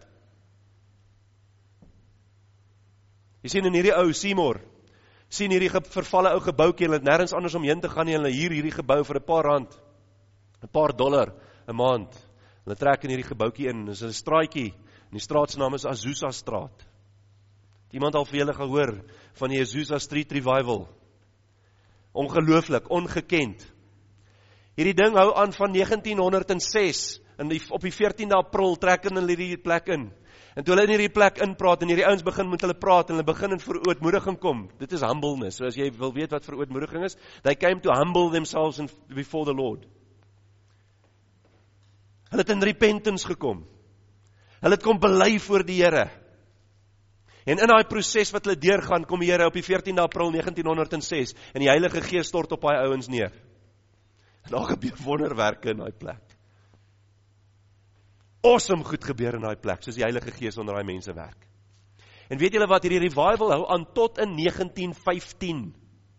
S1: Jy sien in hierdie ou Seymour, sien hierdie vervalle ou gebouetjie, hulle het nêrens anders omheen te gaan nie, hulle huur hierdie gebou vir 'n paar rand, 'n paar dollar 'n maand. Hulle trek in hierdie gebouetjie in, dis 'n straatjie, en die straat se naam is Azusa Straat. Het iemand al vir julle gehoor van die Azusa Street Revival? Ongelooflik, ongekend. Hierdie ding hou aan van 1906, en op die 14de April trek hulle hierdie plek in. En toe hulle in hierdie plek inpraat, en hierdie ouens begin met hulle praat, en hulle begin in verootmoediging kom. Dit is humbleness, so as jy wil weet wat verootmoediging is, they came to humble themselves before the Lord. Hulle het in repentance gekom. Hulle het kom bely voor die Here. En in daai proses wat hulle deurgaan, kom die Here op die 14de April 1906, en die Heilige Gees stort op daai ouens neer. En daar gebeur wonderwerke in daai plek. Awesome goed gebeur in daai plek, soos die Heilige Gees onder daai mense werk. En weet julle wat, hierdie revival hou aan tot in 1915.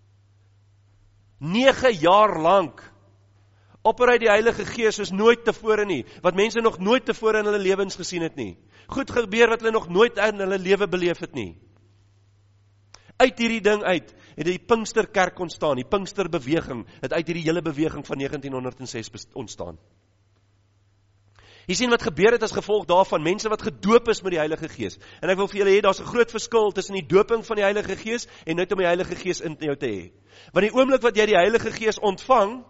S1: 9 jaar lank operate die Heilige Gees soos nooit tevore nie, wat mense nog nooit tevore in hulle lewens gesien het nie. Goed gebeur wat hulle nog nooit in hulle lewe beleef het nie. Uit hierdie ding uit, het die Pinksterkerk ontstaan, die Pinksterbeweging, het uit hierdie hele beweging van 1906 ontstaan. Jy sien wat gebeur het as gevolg daarvan, mense wat gedoop is met die Heilige Gees. En ek wil vir julle hê, daar's 'n groot verskil tussen die doping van die Heilige Gees en net om die Heilige Gees in jou te hê. Want die oomblik wat jy die Heilige Gees ontvang,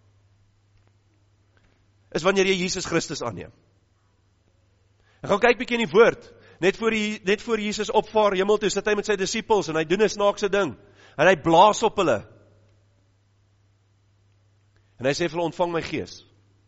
S1: is wanneer jy Jesus Christus aanneem. En gaan kyk bietjie in die woord, net voor Jesus opvaar hemel toe, sit hy met sy disippels, en hy doen 'n snaakse ding, en hy blaas op hulle. En hy sê vir hulle, ontvang my Gees.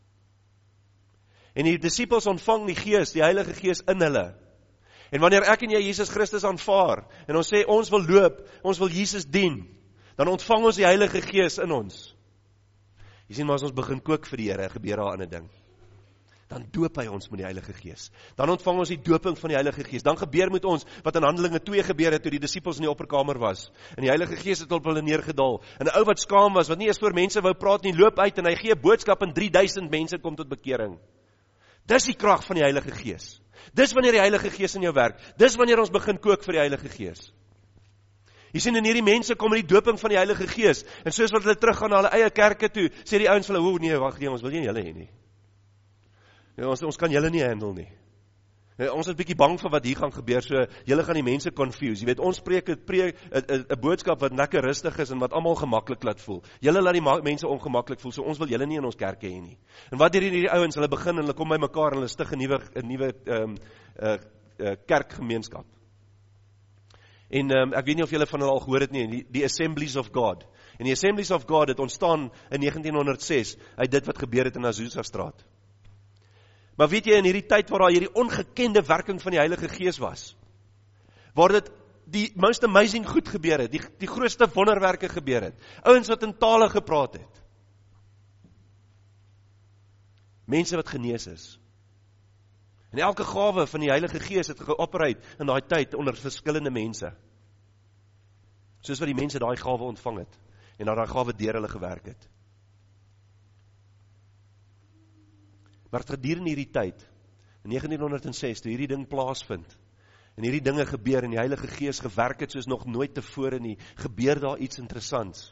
S1: En die disippels ontvang die Gees, die Heilige Gees in hulle. En wanneer ek en jy Jesus Christus aanvaar, en ons sê, ons wil loop, ons wil Jesus dien, dan ontvang ons die Heilige Gees in ons. Jy sien, maar as ons begin kook vir die Here, gebeur daar 'n ander ding. Dan doop hy ons met die Heilige Gees. Dan ontvang ons die doping van die Heilige Gees. Dan gebeur met ons wat in Handelinge 2 gebeur het toe die disippels in die opperkamer was. En die Heilige Gees het op hulle neergedaal. En 'n ou wat skaam was, wat nie eens voor mense wou praat nie, loop uit en hy gee 'n boodskap en 3000 mense kom tot bekering. Dis die krag van die Heilige Gees. Dis wanneer die Heilige Gees in jou werk. Dis wanneer ons begin kook vir die Heilige Gees. Jy sien, en hierdie mense kom in die doping van die Heilige Gees, en soos wat hulle teruggaan na hulle eie kerke toe, sê die ouens vir hulle, nee, wag nee, ons wil nie julle hê nie. Ja, ons kan julle nie handle nie. Ons is bietjie bang vir wat hier gaan gebeur, so julle gaan die mense confuse. Jy weet, ons preek 'n boodskap wat lekker rustig is en wat almal gemaklik laat voel. Julle laat die mense ongemaklik voel, so ons wil julle nie in ons kerke hê nie. En wat hierdie ouens, hulle begin en hulle kom by mekaar en hulle stig 'n nuwe kerkgemeenskap. En ek weet nie of julle van hulle al gehoor het nie, die Assemblies of God. En die Assemblies of God het ontstaan in 1906 uit dit wat gebeur het in Azusa Straat. Maar weet jy, in hierdie tyd waar daar hierdie ongekende werking van die Heilige Gees was, waar dit die most amazing goed gebeur het, die grootste wonderwerke gebeur het, ouens wat in tale gepraat het, mense wat genees is. En elke gawe van die Heilige Gees het geoperate in daai tyd onder verskillende mense. Soos wat die mense daai gawe ontvang het, en dat daai gawe deur hulle gewerk het. Maar gedurende hierdie tyd, in 1906, toe hierdie ding plaasvind, en hierdie dinge gebeur, en die Heilige Gees gewerk het soos nog nooit tevore nie, gebeur daar iets interessants.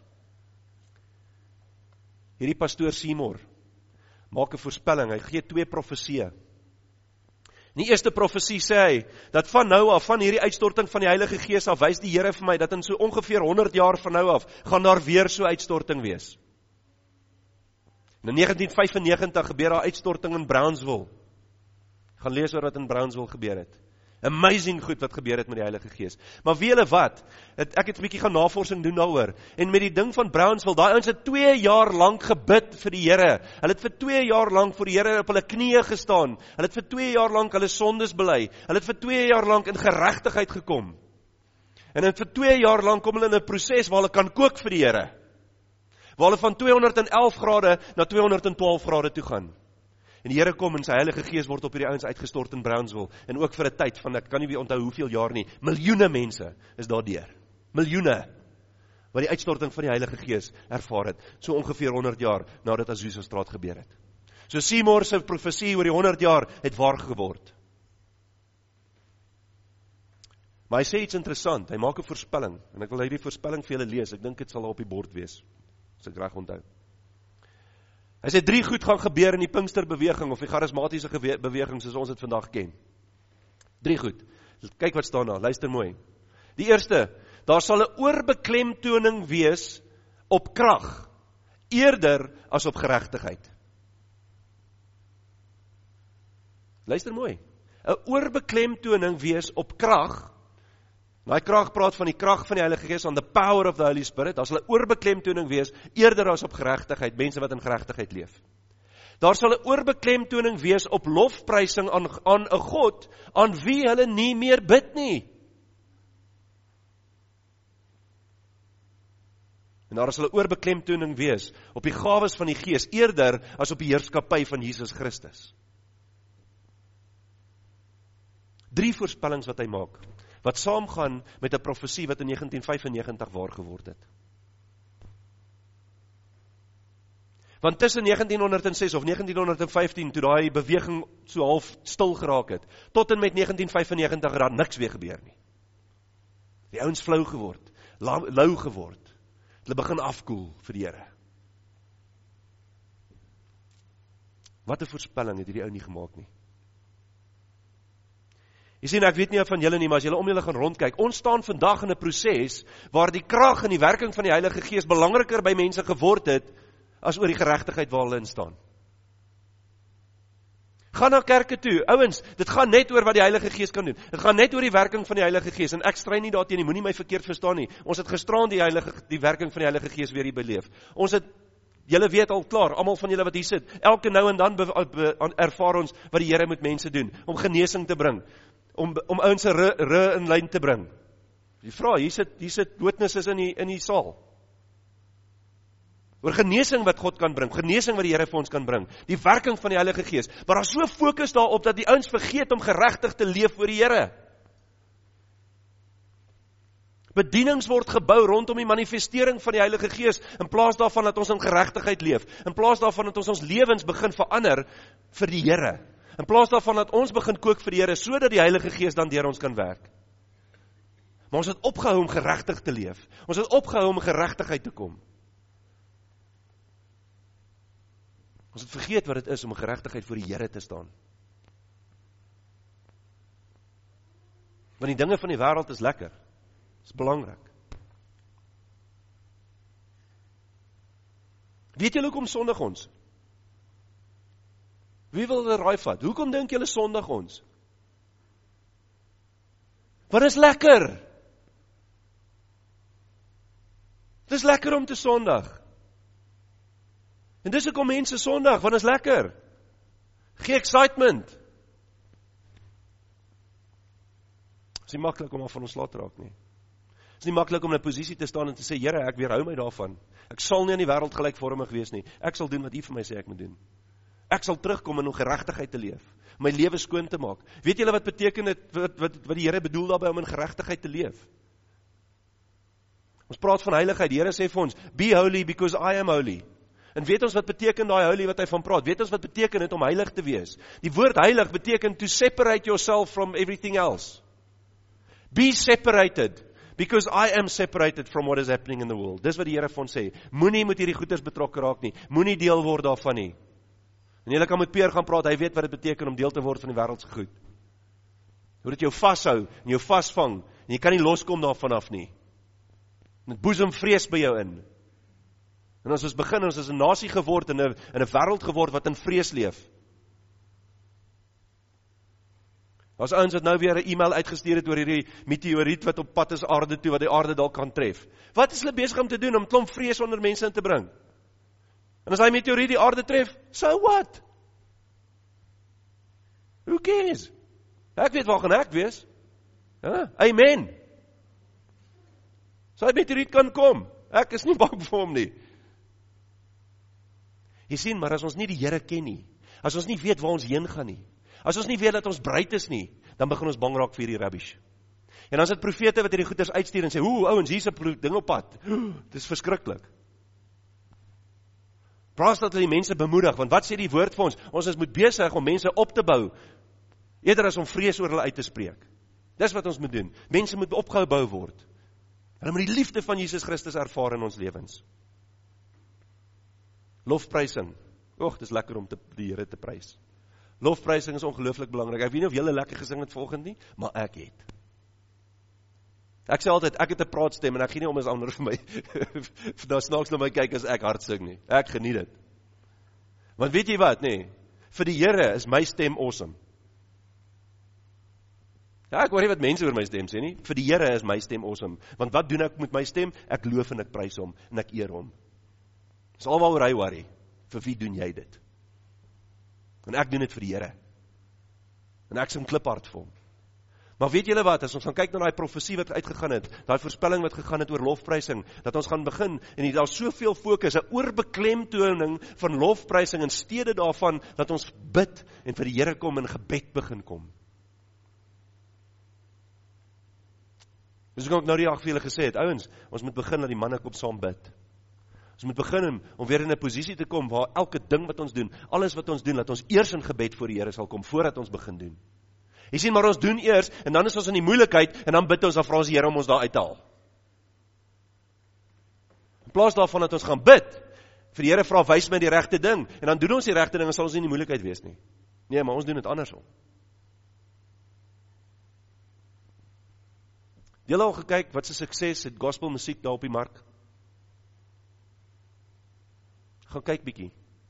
S1: Hierdie pastoor Seymour maak 'n voorspelling, hy gee 2 profesieë. In die eerste profesie sê hy, dat van nou af, van hierdie uitstorting van die Heilige Gees af, wys die Here vir my, dat in so ongeveer 100 jaar van nou af, gaan daar weer so uitstorting wees. En in 1995 gebeur daar uitstorting in Brownsville. Gaan lees oor wat in Brownsville gebeur het. Amazing goed wat gebeur het met die Heilige Gees. Maar weet julle wat? Ek het 'n bietjie gaan navorsing doen daaroor. En met die ding van Brownsville, daai ouens het 2 jaar lank gebid vir die Here. Hulle het vir 2 jaar lank voor die Here op hulle knieë gestaan. Hulle het vir 2 jaar lank hulle sondes bely. Hulle het vir 2 jaar lank in geregtigheid gekom. En vir 2 jaar lank kom hulle in 'n proses waar hulle kan kook vir die Here. Waar hulle van 211 grade na 212 grade toe gaan. En die Here kom en sy Heilige Gees word op hierdie ouens uitgestort in Brownsville. En ook vir 'n tyd van, ek kan nie weer onthou hoeveel jaar nie, miljoene mense is daardeur. Miljoene. Wat die uitstorting van die Heilige Gees ervaar het. So ongeveer 100 jaar nadat Azusa-straat gebeur het. So Seymour se profesie oor die 100 jaar het waar geword. Maar hy sê iets interessant, hy maak 'n voorspelling. En ek wil hierdie voorspelling vir julle lees. Ek dink dit sal op die bord wees. As ek reg onthou. Hy sê 3 goed gaan gebeur in die Pinksterbeweging of die charismatiese beweging soos ons dit vandag ken. 3 goed. Kyk wat staan daar, luister mooi. Die eerste, daar sal 'n oorbeklemtoning wees op krag, eerder as op geregtigheid. Luister mooi. 'n Oorbeklemtoning wees op krag. Daai krag praat van die krag van die Heilige Gees, on the power of the Holy Spirit. Daar sal 'n oorbeklemtoning wees, eerder as op geregtigheid, mense wat in geregtigheid leef. Daar sal 'n oorbeklemtoning wees op lofprysing aan 'n God, aan wie hulle nie meer bid nie. En daar sal 'n oorbeklemtoning wees op die gawes van die Gees, eerder as op die heerskappy van Jesus Christus. 3 voorspellings wat hy maak, wat saamgaan met 'n profesie wat in 1995 waar geword het. Want tussen 1906 of 1915, toe daai beweging so half stil geraak het, tot en met 1995 het daar niks weer gebeur nie. Die ouens flou geword, lou geword. Hulle begin afkoel vir die Here. Wat 'n voorspelling het hierdie ou nie gemaak nie. Jy sien, ek weet nie van julle nie, maar as julle om julle gaan rondkyk, ons staan vandag in 'n proses waar die krag en die werking van die Heilige Gees belangriker by mense geword het as oor die geregtigheid waar hulle in staan. Gaan na kerke toe, ouens, dit gaan net oor wat die Heilige Gees kan doen. Dit gaan net oor die werking van die Heilige Gees en ek stry nie daarteen nie, moenie my verkeerd verstaan nie. Ons het gisteraan die werking van die Heilige Gees weer hier beleef. Ons het julle weet al klaar, almal van julle wat hier sit, elke nou en dan ervaar ons wat die Here met mense doen om genesing te bring. Om ouens se ru in lyn te bring. Die vra, hier sit doodnisses in die saal. Oor genesing wat God kan bring, genesing wat die Here vir ons kan bring, die werking van die Heilige Gees, maar daar is so fokus daarop dat die ouens vergeet om geregtig te leef voor die Here. Bedienings word gebou rondom die manifestering van die Heilige Gees, in plaas daarvan dat ons in geregtigheid leef, in plaas daarvan dat ons lewens begin verander vir die Here. In plaas daarvan dat ons begin kook vir die Here, sodat die Heilige Gees dan deur ons kan werk. Maar ons het opgehou om geregtig te leef. Ons het opgehou om geregtigheid te kom. Ons het vergeet wat dit is om in geregtigheid voor die Here te staan. Want die dinge van die wêreld is lekker. Dit is belangrik. Weet julle hoekom sondig ons? Wie wil dit raai vat? Hoekom dink julle sondig ons? Want is lekker. Dit is lekker om te sondig. En dis hoekom mense sondig, want is lekker. Gee excitement. Dit is nie maklik om af van ontslae te raak nie. Dit is nie maklik om in 'n posisie te staan en te sê, Here, ek weerhou my daarvan. Ek sal nie in die wêreld gelijkvormig wees nie. Ek sal doen wat U vir my sê ek moet doen. Ek sal terugkom en om geregtigheid te leef. My lewe skoon te maak. Weet julle wat beteken dit, wat die Here bedoel daarby om in geregtigheid te leef? Ons praat van heiligheid. Die Here sê vir ons, be holy because I am holy. En weet ons wat beteken daai holy wat hy van praat? Weet ons wat beteken dit om heilig te wees? Die woord heilig beteken to separate yourself from everything else. Be separated, because I am separated from what is happening in the world. Dis wat die Here vir ons sê. Moenie met hierdie goeders betrokke raak nie. Moenie deel word daarvan nie. En jy kan met Peer gaan praat, hy weet wat dit beteken om deel te word van die wêreldse goed. Hoe dit jou vashou en jou vasvang, en jy kan nie loskom daarvan af nie. En dit boesem vrees by jou in. En as ons begin, ons is 'n nasie geword, in 'n wêreld geword wat in vrees leef. As ouens wat nou weer 'n e-mail uitgestuur het oor hierdie meteoriet wat op pad is aarde toe, wat die aarde dalk kan tref. Wat is hulle besig om te doen? Om 'n klomp vrees onder mense in te bring. En as hy meteoriet die aarde tref, so what? Who cares? Ek weet waar gaan ek wees. Ja, amen. So hy meteoriet kan kom. Ek is nie bang vir hom nie. Jy sien, maar as ons nie die Here ken nie, as ons nie weet waar ons heen gaan nie, as ons nie weet dat ons bereid is nie, dan begin ons bang raak vir hierdie rubbish. En dan is dit profete wat hierdie goeders uitstuur en sê, ouens, hier's 'n ding op pad. Dit is verskriklik. Praat dat hulle die mense bemoedig, want wat sê die woord vir ons? Ons is moet besig om mense op te bou, eerder as om vrees oor hulle uit te spreek. Dis wat ons moet doen. Mense moet opgebou word. Hulle moet die liefde van Jesus Christus ervaar in ons lewens. Lofprysing. Dis lekker om die Here te prys. Lofprysing is ongelooflik belangrik. Ek weet nie of julle lekker gesing het volgende nie, maar ek het. Ek sê altyd, ek het 'n praatstem en ek gee nie om as ander vir my daar snaaks na my kyk as ek hard sing nie. Ek geniet dit. Want weet jy wat, nee, vir die Here is my stem awesome. Ja, ek hoor nie wat mense oor my stem sê nie. Vir die Here is my stem awesome. Want wat doen ek met my stem? Ek loof en ek prys hom en ek eer hom. Dis alwaaroor hy worry. Vir wie doen jy dit? En ek doen dit vir die Here. En ek sing kliphard vir hom. Maar weet julle wat, as ons gaan kyk na daai profesie wat uitgegaan het, daai voorspelling wat gegaan het oor lofprysing, dat ons gaan begin, en daar is soveel fokus, 'n oorbeklemtoning van lofprysing, in steede daarvan, dat ons bid, en vir die Here kom, en gebed begin kom. Dus ek het nou die dag vir julle gesê het, ouens, ons moet begin dat die manne kom saam bid. Ons moet begin om weer in 'n posisie te kom, waar elke ding wat ons doen, alles wat ons doen, dat ons eers in gebed voor die Here sal kom, voordat ons begin doen. Jy sien, maar ons doen eers, en dan is ons in die moeilikheid, en dan bid ons, dan vra ons die Here om ons daar uit te haal. In plaas daarvan dat ons gaan bid, vir die Here vra, wys my die regte ding, en dan doen ons die regte ding, en sal ons nie in die moeilikheid wees nie. Nee, maar ons doen dit andersom. Julle al gekyk, wat se sukses het gospel musiek daar op die mark? Gaan kyk bietjie.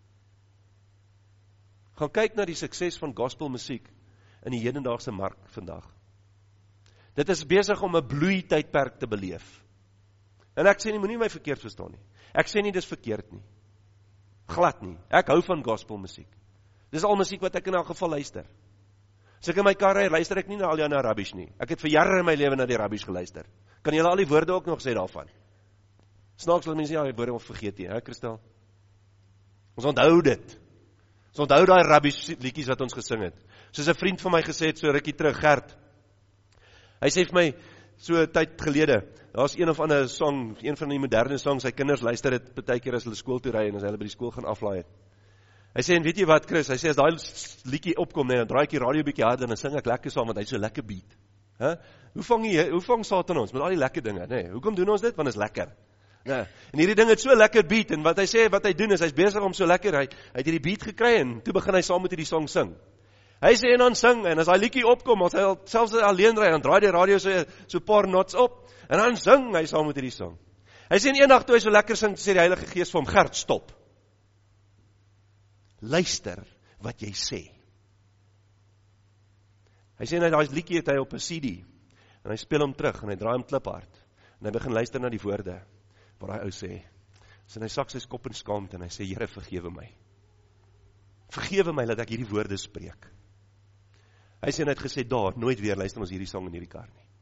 S1: Gaan kyk na die sukses van gospel musiek in die hedendaagse mark vandag. Dit is besig om 'n bloeitydperk te beleef. En ek sê nie, moenie my verkeerd verstaan nie. Ek sê nie dis verkeerd nie. Glad nie. Ek hou van gospel musiek. Dis al musiek wat ek in elk geval luister. As ek in my kar ry, luister ek nie na al die ander rubbish nie. Ek het vir jare in my lewe na die rubbish geluister. Kan julle al die woorde ook nog sê daarvan? Snaaks dat mense nie al die woorde of vergeet nie, hè, Christel? Ons onthou dit. Ons onthou daai rubbish liedjies wat ons gesing het. Soos 'n vriend van my gesê het, so rukkie terug, Gert. Hy sê vir my, so 'n tyd gelede, daar's een of ander song, een van die moderne songs, sy kinders luister dit partykeer as hulle skool toe ry en as hulle by die skool gaan aflaai het. Hy sê, en weet jy wat, Chris, hy sê, as daai liedjie opkom, nee, dan draai ek die radio bietjie harder, en dan sing ek lekker saam, want hy is so lekker beat. Hoe vang Satan ons, met al die lekker dinge, nee, hoekom doen ons dit? Want is lekker. Nee. En hierdie ding het so lekker beat, en wat hy sê, wat hy doen is, hy is besig om so lekker, hy het hierdie beat gekry, en toe begin hy saam met hierdie song sing. Hy sê, en dan sing, en as hy liedjie opkom, as hy selfs alleen ry, dan draai die radio so paar nots op, en dan sing hy saam met hierdie song. Hy sê, en eendag toe hy so lekker sing, sê die Heilige Gees vir hom, Gert, stop. Luister wat jy sê. Hy sê, daai liedjie het hy op 'n CD, en hy speel hom terug, en hy draai hom kliphard, en hy begin luister na die woorde, wat hy ou sê. So hy sak sy kop in skaamte, en hy sê, Here, vergewe my. Vergewe my, dat ek hierdie woorde spreek. Hy sê, en hy het gesê, nooit weer luister ons hierdie song in hierdie kar nie.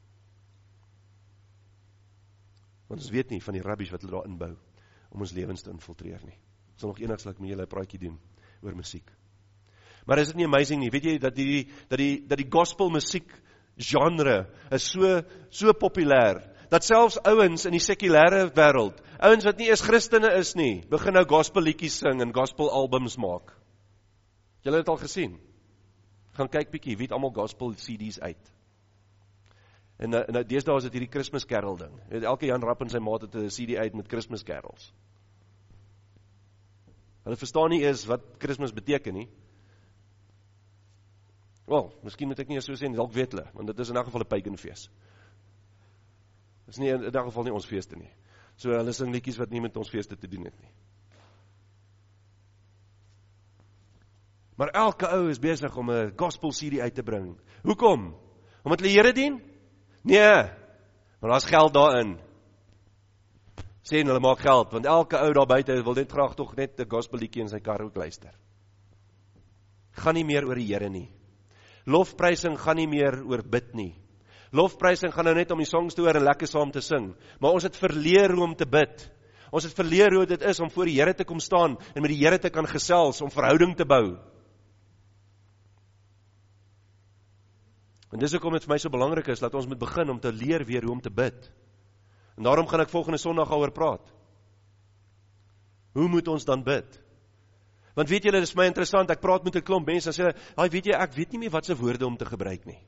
S1: Want ons weet nie van die rubbish wat hulle daar inbou, om ons lewens te infiltreer nie. Ek sal nog enigslik met julle 'n praatjie doen, oor musiek. Maar is dit nie amazing nie, weet jy, dat die gospel musiek genre is so populêr, dat selfs ouens in die sekulêre wêreld, ouens wat nie eers Christene is nie, begin nou gospel liedjies sing en gospel albums maak. Julle het dit al gesien? Gaan kyk bietjie, wie het almal gospel CD's uit. En deesdae is dit hierdie Christmas Carol ding. Elke Jan Rapp en sy maat het 'n CD uit met Christmas carols. Hulle verstaan nie eers wat Christmas beteken nie. Wel, miskien moet ek nie so sê nie, dalk weet hulle, want dit is in elk geval 'n pagan fees. Dit is nie in elk geval nie ons feeste nie. So hulle sing liedjies wat nie met ons feeste te doen het nie. Maar elke ou is besig om 'n gospel CD uit te bring. Hoekom? Omdat hulle Here dien? Nee, maar daar's geld daarin. Sê hulle maak geld, want elke ou daar buite wil net graag tog net 'n gospel liedjie in sy kar ook luister. Gaan nie meer oor die Here nie. Lofprysing gaan nie meer oor bid nie. Lofprysing gaan nou net om die songs te hoor en lekker saam te sing. Maar ons het verleer hoe om te bid. Ons het verleer hoe dit is om voor die Here te kom staan en met die Here te kan gesels, om verhouding te bou. En dis hoekom dit vir my so belangrik is, dat ons moet begin om te leer weer hoe om te bid. En daarom gaan ek volgende Sondag daaroor praat. Hoe moet ons dan bid? Want weet julle, dit is my interessant, ek praat met 'n klomp mense, en sê hulle, weet jy, ek weet nie meer wat se woorde om te gebruik nie.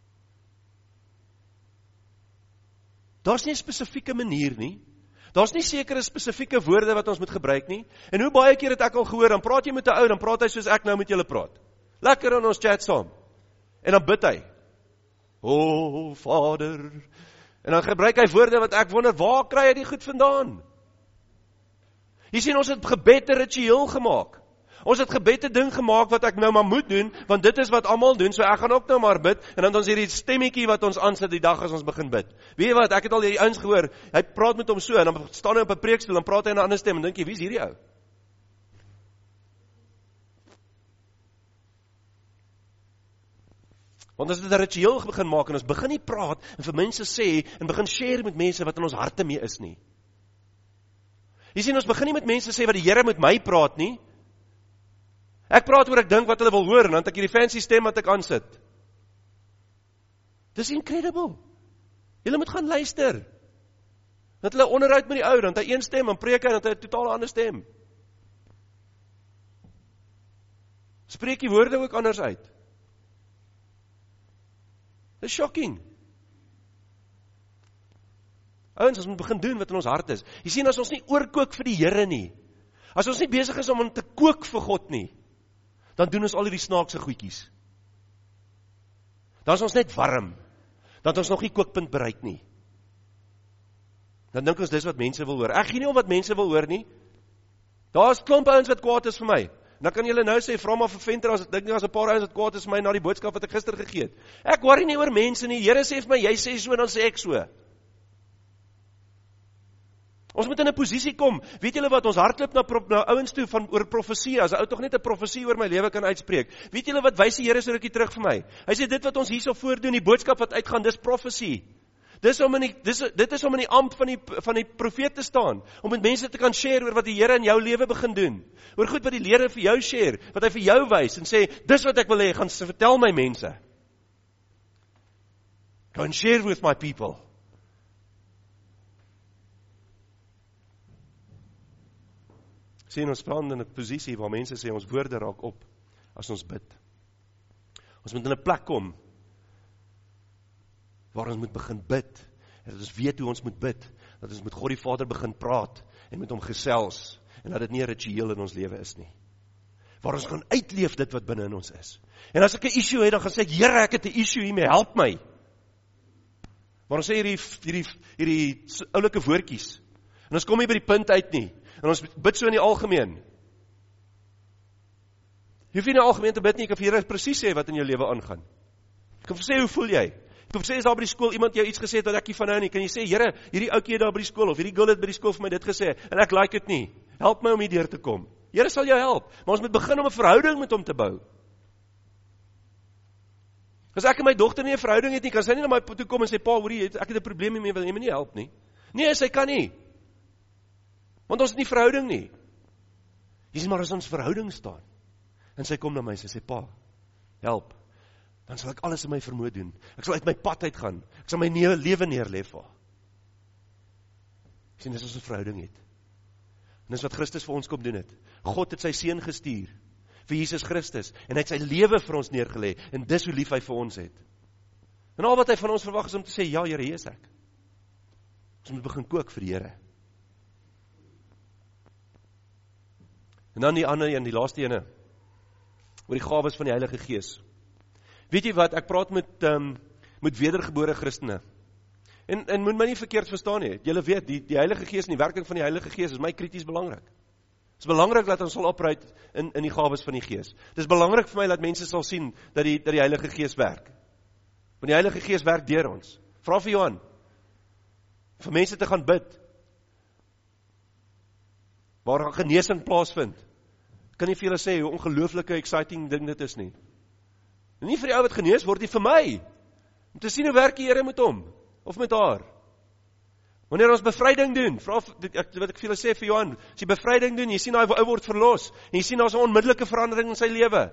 S1: Daar's nie 'n spesifieke manier nie. Daar's nie sekere spesifieke woorde wat ons moet gebruik nie. En hoe baie keer het ek al gehoor, dan praat jy met 'n ou, dan praat hy soos ek nou met julle praat. Lekker in ons chat saam. En dan bid hy. O, Vader. En dan gebruik hy woorde wat ek wonder, waar kry hy die goed vandaan? Jy sien, ons het gebed 'n ritueel gemaak. Ons het gebed 'n ding gemaak wat ek nou maar moet doen, want dit is wat almal doen, so ek gaan ook nou maar bid, en dan ons hierdie stemmetjie wat ons aansit die dag as ons begin bid. Weet jy wat, ek het al hierdie ouens gehoor, hy praat met hom so, en dan staan hy op 'n preekstoel, dan praat hy in 'n ander stem, en dink jy, wie is hierdie ou? Want as dit 'n ritueel begin maak, en ons begin nie praat, en vir mense sê, en begin share met mense wat in ons harte mee is nie. Jy sien, ons begin nie met mense sê wat die Here met my praat nie. Ek praat oor ek dink wat hulle wil hoor, en dan het ek hierdie fancy stem wat ek aansit. Dis incredible. Julle moet gaan luister. Dat hulle onderhoud met die ou, dan het hy een stem, en preek hy, dan het hy 'n totaal ander stem. Spreek die woorde ook anders uit. Dis shocking. Ouens, ons moet begin doen wat in ons hart is. Jy sien, as ons nie oorkook vir die Here nie, as ons nie besig is om te kook vir God nie, dan doen ons al hierdie snaakse goedjies. Dan is ons net warm. Dan het ons nog nie kookpunt bereik nie. Dan dink ons dis wat mense wil hoor. Ek gee nie om wat mense wil hoor nie. Daar is klomp ouens wat kwaad is vir my. Dan kan julle nou sê, vra maar vir Venter, as ek dink nie, as 'n paar ouens wat kwaad is vir my na die boodskap wat ek gister gegee het. Ek worry nie oor mense nie. Here sê vir my, jy sê so, dan sê ek so. Ons moet in 'n posisie kom. Weet julle wat, ons hardloop na ouens toe van oor profesie. As 'n ou tog net 'n profesie oor my lewe kan uitspreek. Weet julle wat wys die Here so rukkie terug vir my? Hy sê dit wat ons hierso voordoen, die boodskap wat uitgaan, dis profesie. Dit is om in die ampt van die profeet te staan, om met mense te kan share oor wat die Here in jou lewe begin doen. Oor goed wat die Here vir jou share, wat hy vir jou wys en sê, dis wat ek wil hê, gaan vertel my mense. Go and share with my people. Sien, ons staan in 'n posisie waar mense sê ons woorde raak op as ons bid. Ons moet in 'n plek kom waar ons moet begin bid, en dat ons weet hoe ons moet bid, dat ons met God die Vader begin praat, en met hom gesels, en dat dit nie 'n ritueel in ons lewe is nie. Waar ons gaan uitleef dit wat binne in ons is. En as ek 'n issue het, dan gaan sê ek, Here, ek het 'n issue hiermee, help my. Maar ons sê hierdie oulike woordjies, en ons kom nie by die punt uit nie, en ons bid so in die algemeen. Jy hoef nie in die algemeen te bid nie, ek kan vir Here presies sê wat in jou lewe aangaan. Ek kan sê, hoe voel jy? Ek kan sê, is daar by die skool iemand jou iets gesê het wat ek nie van nou nie, kan jy sê, Here, hierdie ouetjie daar by die skool, of hierdie girl het by die skool vir my dit gesê, en ek like dit nie, help my om hier deur te kom. Here sal jou help, maar ons moet begin om 'n verhouding met hom te bou. As ek en my dogter nie 'n verhouding het nie, kan sy nie na my toe kom en sê, pa, hoorie, ek het 'n probleem mee, wil jy my nie help nie? Nee, sy kan nie. Want ons het nie verhouding nie. Jy sien maar as ons verhouding staan, en sy kom na my en sy sê, pa, help, dan sal ek alles in my vermoë doen. Ek sal uit my pad uitgaan. Ek sal my lewe neerlê vir haar. Jy sien, dis as ons 'n verhouding het. En dis wat Christus vir ons kom doen het. God het sy seun gestuur, vir Jesus Christus, en hy het sy lewe vir ons neergelê, en dis hoe lief hy vir ons het. En al wat hy van ons verwag is om te sê, ja, Here, hier is ek. Ons moet begin kook vir die Here. En dan die ander een, die laaste ene, oor die gawes van die Heilige Gees. Weet jy wat, ek praat met wedergebore Christene. En moet my nie verkeerd verstaan nie. Julle weet, die Heilige Gees en die werking van die Heilige Gees is my krities belangrik. Dit is belangrik dat ons sal operate in die gawes van die Gees. Dit is belangrik vir my dat mense sal sien dat die Heilige Gees werk. Want die Heilige Gees werk deur ons. Vra vir Johan, vir mense te gaan bid, waar genesing plaasvind. Kan nie vir julle sê hoe ongelooflike exciting ding dit is nie. En nie vir die ou wat genees word, nie vir my. Om te sien hoe werk die Here met hom, of met haar. Wanneer ons bevryding doen, wat ek vir julle sê vir Johan, as jy bevryding doen, jy sien hy ou word verlos, en jy sien daar's 'n onmiddellike verandering in sy lewe.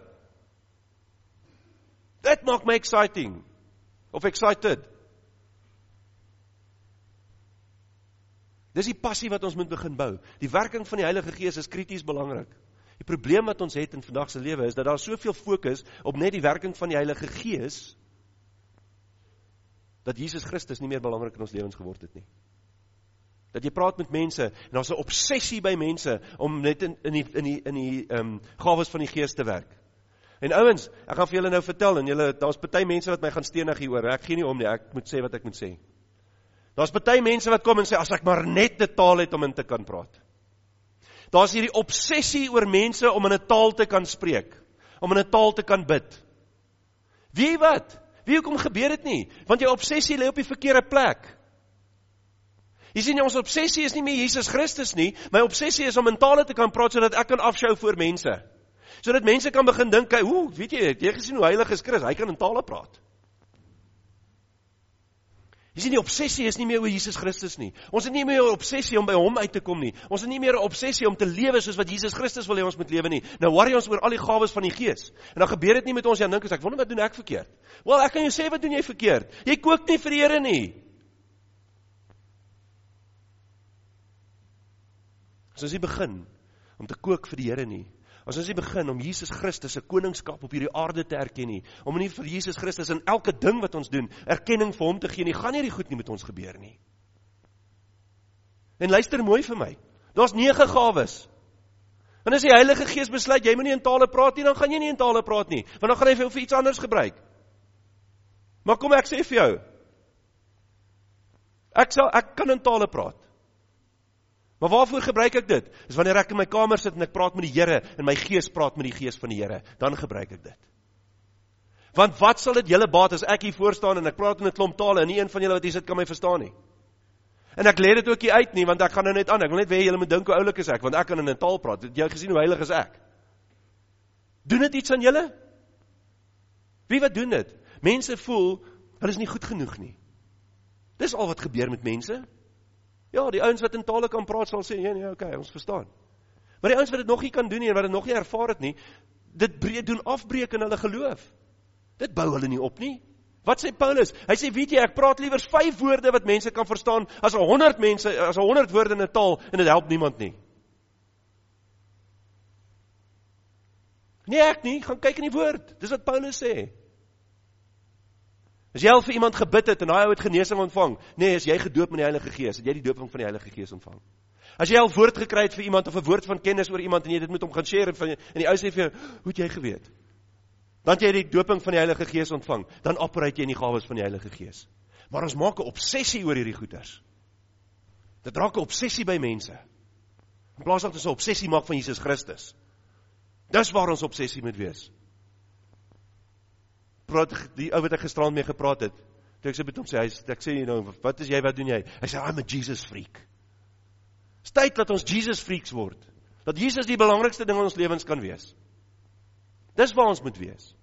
S1: Dit maak my exciting, of excited. Dis die passie wat ons moet begin bou. Die werking van die Heilige Gees is krities belangrik. Die probleem wat ons het in vandag se lewe is dat daar soveel fokus op net die werking van die Heilige Gees, dat Jesus Christus nie meer belangrik in ons lewens geword het nie. Dat jy praat met mense, en daar's 'n obsessie by mense, om net in die gawes van die Gees te werk. En ouens, ek gaan vir julle nou vertel, en daar's party mense wat my gaan stenig hieroor, ek gee nie om nie, ek moet sê wat ek moet sê. Daar's party mense wat kom en sê, as ek maar net 'n taal het om in te kan praat. Daar's hierdie obsessie oor mense om in 'n taal te kan spreek, om in 'n taal te kan bid. Wie wat? Hoekom gebeur dit nie? Want jou obsessie lê op die verkeerde plek. Jy sien, ons obsessie is nie meer Jesus Christus nie, my obsessie is om in tale te kan praat, sodat ek kan afsjou voor mense. Sodat mense kan begin dink, weet jy gesien hoe heilig is Christus, hy kan in tale praat. Jy sien, die obsessie is nie meer oor Jesus Christus nie. Ons het nie meer 'n obsessie om by hom uit te kom nie. Ons het nie meer 'n obsessie om te lewe soos wat Jesus Christus wil hê ons moet lewe nie. Nou worry ons oor al die gawes van die Gees. En dan gebeur dit nie met ons, jy dink, ek wonder wat doen ek verkeerd? Wel, ek kan jou sê, wat doen jy verkeerd? Jy kook nie vir die Here nie. As ons nie begin om te kook vir die Here nie, as ons nie begin om Jesus Christus se koningskap op hierdie aarde te erken nie, om nie vir Jesus Christus in elke ding wat ons doen, erkenning vir hom te gee nie, gaan hierdie goed nie met ons gebeur nie. En luister mooi vir my, daar's 9 gawes. En as die Heilige Gees besluit, jy moet nie in tale praat nie, dan gaan jy nie in tale praat nie, want dan gaan hy vir iets anders gebruik. Maar kom ek sê vir jou, ek kan in tale praat. Maar waarvoor gebruik ek dit? Dis wanneer ek in my kamer sit en ek praat met die Here, en my gees praat met die gees van die Here, dan gebruik ek dit. Want wat sal dit julle baat as ek hier voor staan en ek praat in 'n klomp tale en nie een van julle wat hier sit kan my verstaan nie? En ek lê dit ook nie uit nie, want ek gaan nou net aan. Ek wil net hê julle moet dink hoe oulik is ek, want ek kan in 'n taal praat. Het jy gesien hoe heilig is ek? Doen dit iets aan julle? Wie wat doen dit? Mense voel hulle is nie goed genoeg nie. Dis al wat gebeur met mense. Ja, die ouens wat in tale kan praat sal sê, nee, okay, ons verstaan. Maar die ouens wat dit nog nie kan doen nie, en wat dit nog nie ervaar het nie, dit doen afbreek in hulle geloof. Dit bou hulle nie op nie. Wat sê Paulus? Hy sê, weet jy, ek praat liewers 5 woorde wat mense kan verstaan, as 100 woorde in 'n taal, en dit help niemand nie. Nee, ek nie, gaan kyk in die woord. Dis wat Paulus sê. As jy al vir iemand gebid het en hy het genesing ontvang, nee, as jy gedoop met die Heilige Gees, het jy die dooping van die Heilige Gees ontvang. As jy al woord gekry het vir iemand, of 'n woord van kennis oor iemand, en jy dit met hom gaan share, en die ou sê vir jou, hoe het jy geweet? Dan het jy die dooping van die Heilige Gees ontvang, dan operate jy in die gawes van die Heilige Gees. Maar ons maak 'n obsessie oor hierdie goeders. Dit raak 'n obsessie by mense. In plaas dat ons 'n obsessie maak van Jesus Christus. Dis waar ons obsessie moet wees. Die ou wat ek gisterand mee gepraat het, toe ek sê met hom sê, ek sê, wat is jy, wat doen jy? Hy sê, I'm a Jesus freak. Dis tyd dat ons Jesus freaks word. Dat Jesus die belangrikste ding in ons lewens kan wees. Dis waar ons moet wees.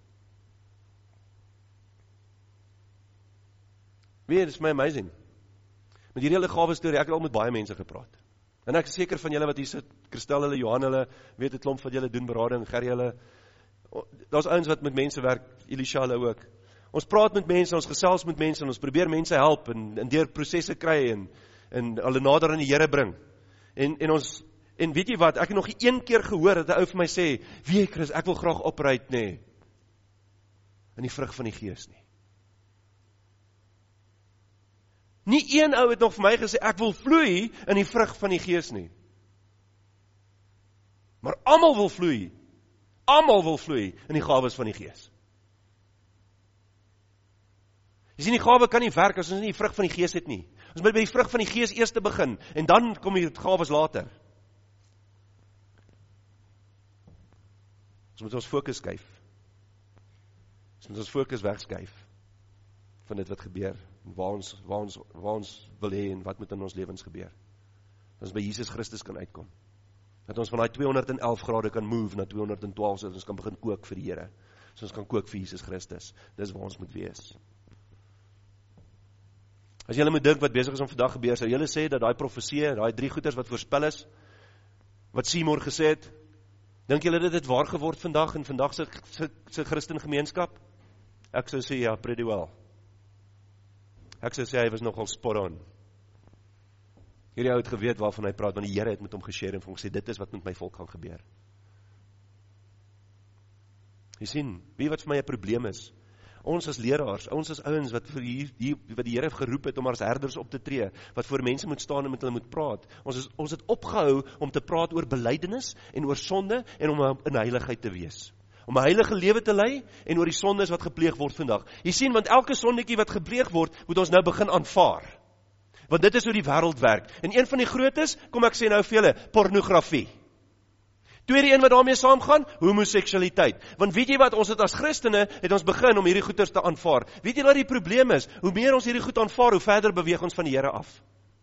S1: Weet, dit is my amazing. Met hierdie hele gawe storie, ek het al met baie mense gepraat. En ek is seker van julle wat hier sit, Christel hulle, Johan hulle, weet 'n klomp van julle doen berading, Gerry hulle, daar's ouens wat met mense werk, Elisha hulle ook. Ons praat met mense, ons gesels met mense, en ons probeer mense help, en deur prosesse kry, en hulle nader aan die Here bring. En weet jy wat, ek het nog een keer gehoor, dat 'n ou vir my sê, wie Chris, ek wil graag opreit, nee, in die vrug van die Gees nie. Nie een ou het nog vir my gesê, ek wil vloei in die vrug van die Gees nie. Maar almal wil vloei in die gawes van die Gees. Jy sien, die gawe kan nie werk as ons nie die vrug van die Gees het nie. Ons moet by die vrug van die Gees eers te begin, en dan kom die gawes later. Ons moet ons fokus skuif. Ons moet ons fokus wegskuif van dit wat gebeur, en waar ons wil hê en wat moet in ons lewens gebeur. Dat ons by Jesus Christus kan uitkom. Dat ons van daai 211 grade kan move na 212, sodat ons kan begin kook vir die Here. So ons kan kook vir Jesus Christus. Dis waar ons moet wees. As julle moet dink wat besig is om vandag gebeur, sou julle sê dat daai profeseë, daai 3 goeters wat voorspel is, wat Seymour gesê het, dink julle dit het waar geword vandag in vandag se Christen gemeenskap? Ek sou sê ja, pretty well. Ek sou sê hy was nogal spot on. Hierdie ou het geweet waarvan hy praat, want die Here het met hom geshare en vir hom gesê, dit is wat met my volk gaan gebeur. Jy sien, wie wat vir my 'n probleem is? Ons as leraars, ons as ouens wat vir wat die Here geroep het om as herders op te tree, wat voor mense moet staan en met hulle moet praat. Ons het opgehou om te praat oor belydenis en oor sonde en om in heiligheid te wees. Om 'n heilige lewe te lei en oor die sondes wat gepleeg word vandag. Jy sien, want elke sondetjie wat gepleeg word, moet ons nou begin aanvaar. Want dit is hoe die wêreld werk. En een van die grootes, kom ek sê nou vir julle, pornografie. Tweede een wat daarmee saamgaan, homoseksualiteit. Want weet jy wat, ons het as Christene, het ons begin om hierdie goeters te aanvaar. Weet jy wat die probleem is? Hoe meer ons hierdie goed aanvaar, hoe verder beweeg ons van die Here af.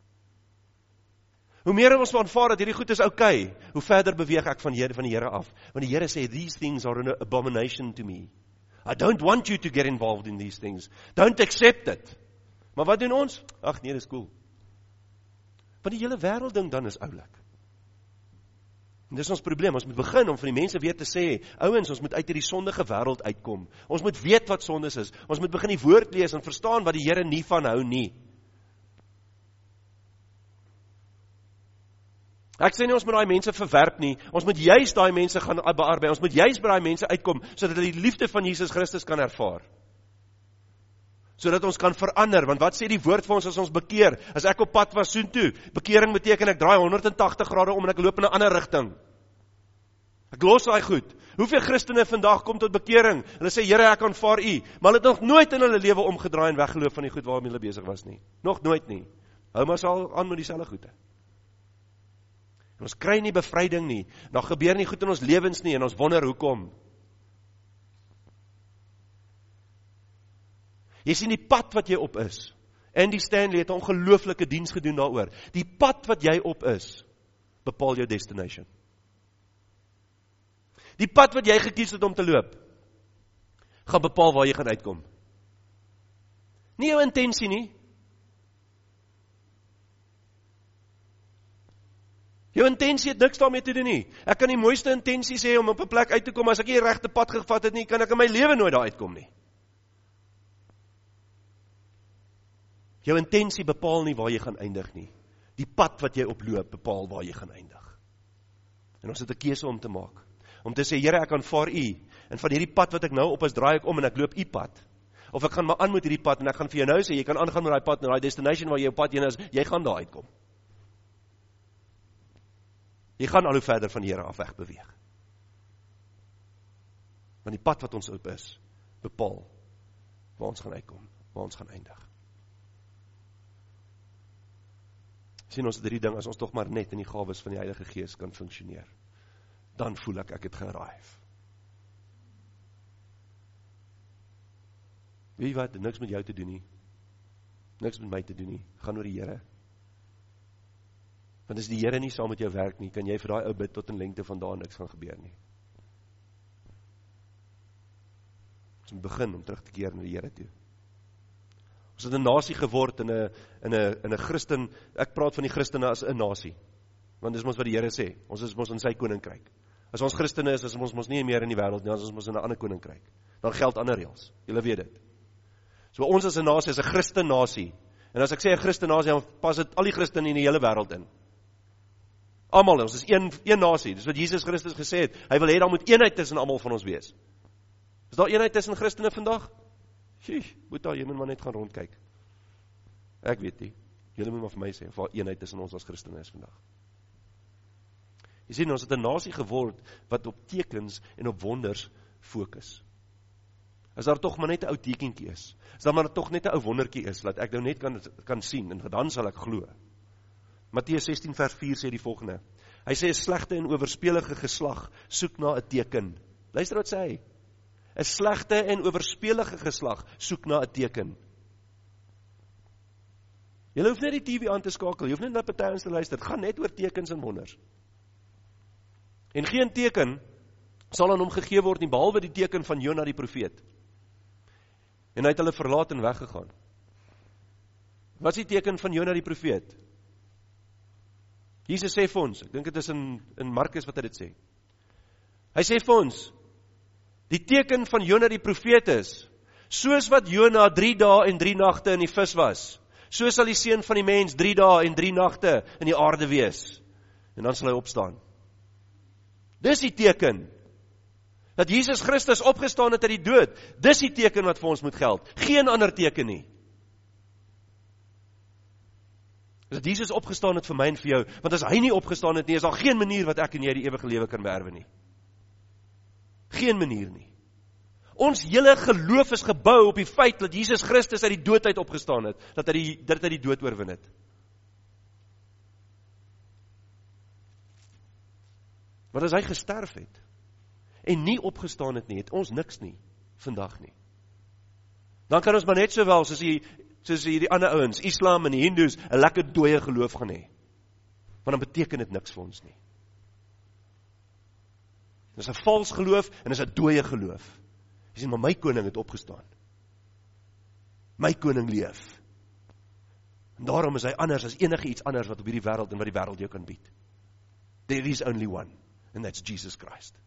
S1: Hoe meer ons aanvaar dat hierdie goed is okay, hoe verder beweeg ek van die Here af. Want die Here sê, these things are an abomination to me. I don't want you to get involved in these things. Don't accept it. Maar wat doen ons? Ag nee, dis cool. Want die hele wêreld ding dan is oulik. En dis ons probleem, ons moet begin om vir die mense weer te sê, ouens, ons moet uit hierdie sondige wêreld uitkom. Ons moet weet wat sondes is. Ons moet begin die woord lees en verstaan wat die Here nie van hou nie. Ek sê nie ons moet daai mense verwerp nie. Ons moet juis daai mense gaan bearbei. Ons moet juis by daai mense uitkom sodat hulle die liefde van Jesus Christus kan ervaar. Sodat ons kan verander, want wat sê die woord vir ons as ons bekeer? As ek op pad was soontoe, bekering beteken ek draai 180 grade om en ek loop in 'n ander rigting. Ek los daai goed. Hoeveel Christene vandag kom tot bekering? Hulle sê, Here, ek aanvaar U, maar hulle het nog nooit in hulle lewe omgedraai en weggeloop van die goed waarmee hulle besig was nie. Nog nooit nie. Hou maar sal aan met dieselfde goede. En ons kry nie bevryding nie. Daar gebeur nie goed in ons lewens nie en ons wonder hoekom. Jy sien die pad wat jy op is. Andy Stanley het 'n ongelooflike diens gedoen daaroor. Die pad wat jy op is, bepaal jou destination. Die pad wat jy gekies het om te loop, gaan bepaal waar jy gaan uitkom. Nie jou intensie nie. Jou intensie het niks daarmee te doen nie. Ek kan die mooiste intensies hê om op 'n plek uit te kom, as ek nie die regte pad gevat het nie, kan ek in my lewe nooit daar uitkom nie. Jou intensie bepaal nie waar jy gaan eindig nie. Die pad wat jy oploop bepaal waar jy gaan eindig. En ons het 'n keuse om te maak. Om te sê, Here, ek aanvaar U. En van hierdie pad wat ek nou op is, draai ek om en ek loop U pad. Of ek gaan maar aan met hierdie pad en ek gaan vir jou nou sê, jy kan aangaan met daai pad na daai destination waar jy op pad heen is, jy gaan daar uitkom. Jy gaan al hoe verder van die Here af weg beweeg. Want die pad wat ons op is, bepaal waar ons gaan uitkom, waar ons gaan eindig. Sien ons drie ding, as ons tog maar net in die gawes van die Heilige Gees kan funksioneer, dan voel ek het gearrive. Weet jy wat, niks met jou te doen nie, niks met my te doen nie, gaan oor die Here. Want as die Here nie saam met jou werk nie, kan jy vir daai ou bid tot in lengte van dae niks gaan gebeur nie. Ons moet begin om terug te keer na die Here toe. Ons het 'n nasie geword in 'n Christen, ek praat van die Christene as 'n nasie. Want dis mos wat die Here sê, ons is mos in sy koninkryk. As ons Christene is ons mos nie meer in die wêreld nie, ons is mos in 'n ander koninkryk. Dan geld ander reëls. Julle weet dit. So ons as 'n nasie is 'n Christen nasie. En as ek sê 'n Christen nasie, dan pas dit al die Christene in die hele wêreld in. Almal, ons is een nasie. Dis wat Jesus Christus gesê het. Hy wil hê daar moet eenheid tussen almal van ons wees. Is daar eenheid tussen Christene vandag? Boeta, jy moet maar net gaan rondkyk. Ek weet nie. Julle moet maar vir my sê of daar eenheid tussen ons as Christene is vandag. Jy sien, ons het 'n nasie geword wat op tekens en op wonders fokus. As daar tog maar net 'n ou tekentjie is, as daar maar tog net 'n ou wondertjie is, laat ek nou net kan sien, en dan sal ek glo. Matteus 16 vers 4 sê die volgende. Hy sê, 'n slegte en owerspelige geslag soek na 'n teken. Luister wat sê hy. 'n slegte en owerspelige geslag soek na 'n teken. Jy hoef net die TV aan te skakel, jy hoef net na party ons te luister, het gaan net oor tekens en wonders. En geen teken sal aan hom gegee word nie, behalwe die teken van Jona die profeet. En hy het hulle verlaat en weggegaan. Wat is die teken van Jona die profeet? Jesus sê vir ons, ek dink dit is in Markus wat hy dit sê. Hy sê vir ons, die teken van Jona die profeet is, soos wat Jona 3 dae en 3 nagte in die vis was, so sal die seun van die mens 3 dae en 3 nagte in die aarde wees. En dan sal hy opstaan. Dis die teken. Dat Jesus Christus opgestaan het uit die dood. Dis die teken wat vir ons moet geld. Geen ander teken nie. Dat Jesus opgestaan het vir my en vir jou. Want as hy nie opgestaan het nie, is daar geen manier wat ek en jy die ewige lewe kan beerwe nie. Geen manier nie. Ons hele geloof is gebou op die feit dat Jesus Christus uit die dood uit opgestaan het. Dat hy die dood oorwin het. Want as hy gesterf het, en nie opgestaan het nie, het ons niks nie, vandag nie. Dan kan ons maar net sowel, soos die ander ouens, Islam en die Hindoes, 'n lekker dooie geloof gaan hê. Want dan beteken dit niks vir ons nie. Dit is 'n vals geloof, en dit is 'n dooie geloof. Jy sê, maar my koning het opgestaan. My koning leef. En daarom is hy anders as enige iets anders wat op hierdie wêreld en wat die wêreld jou kan bied. There is only one, and that's Jesus Christ.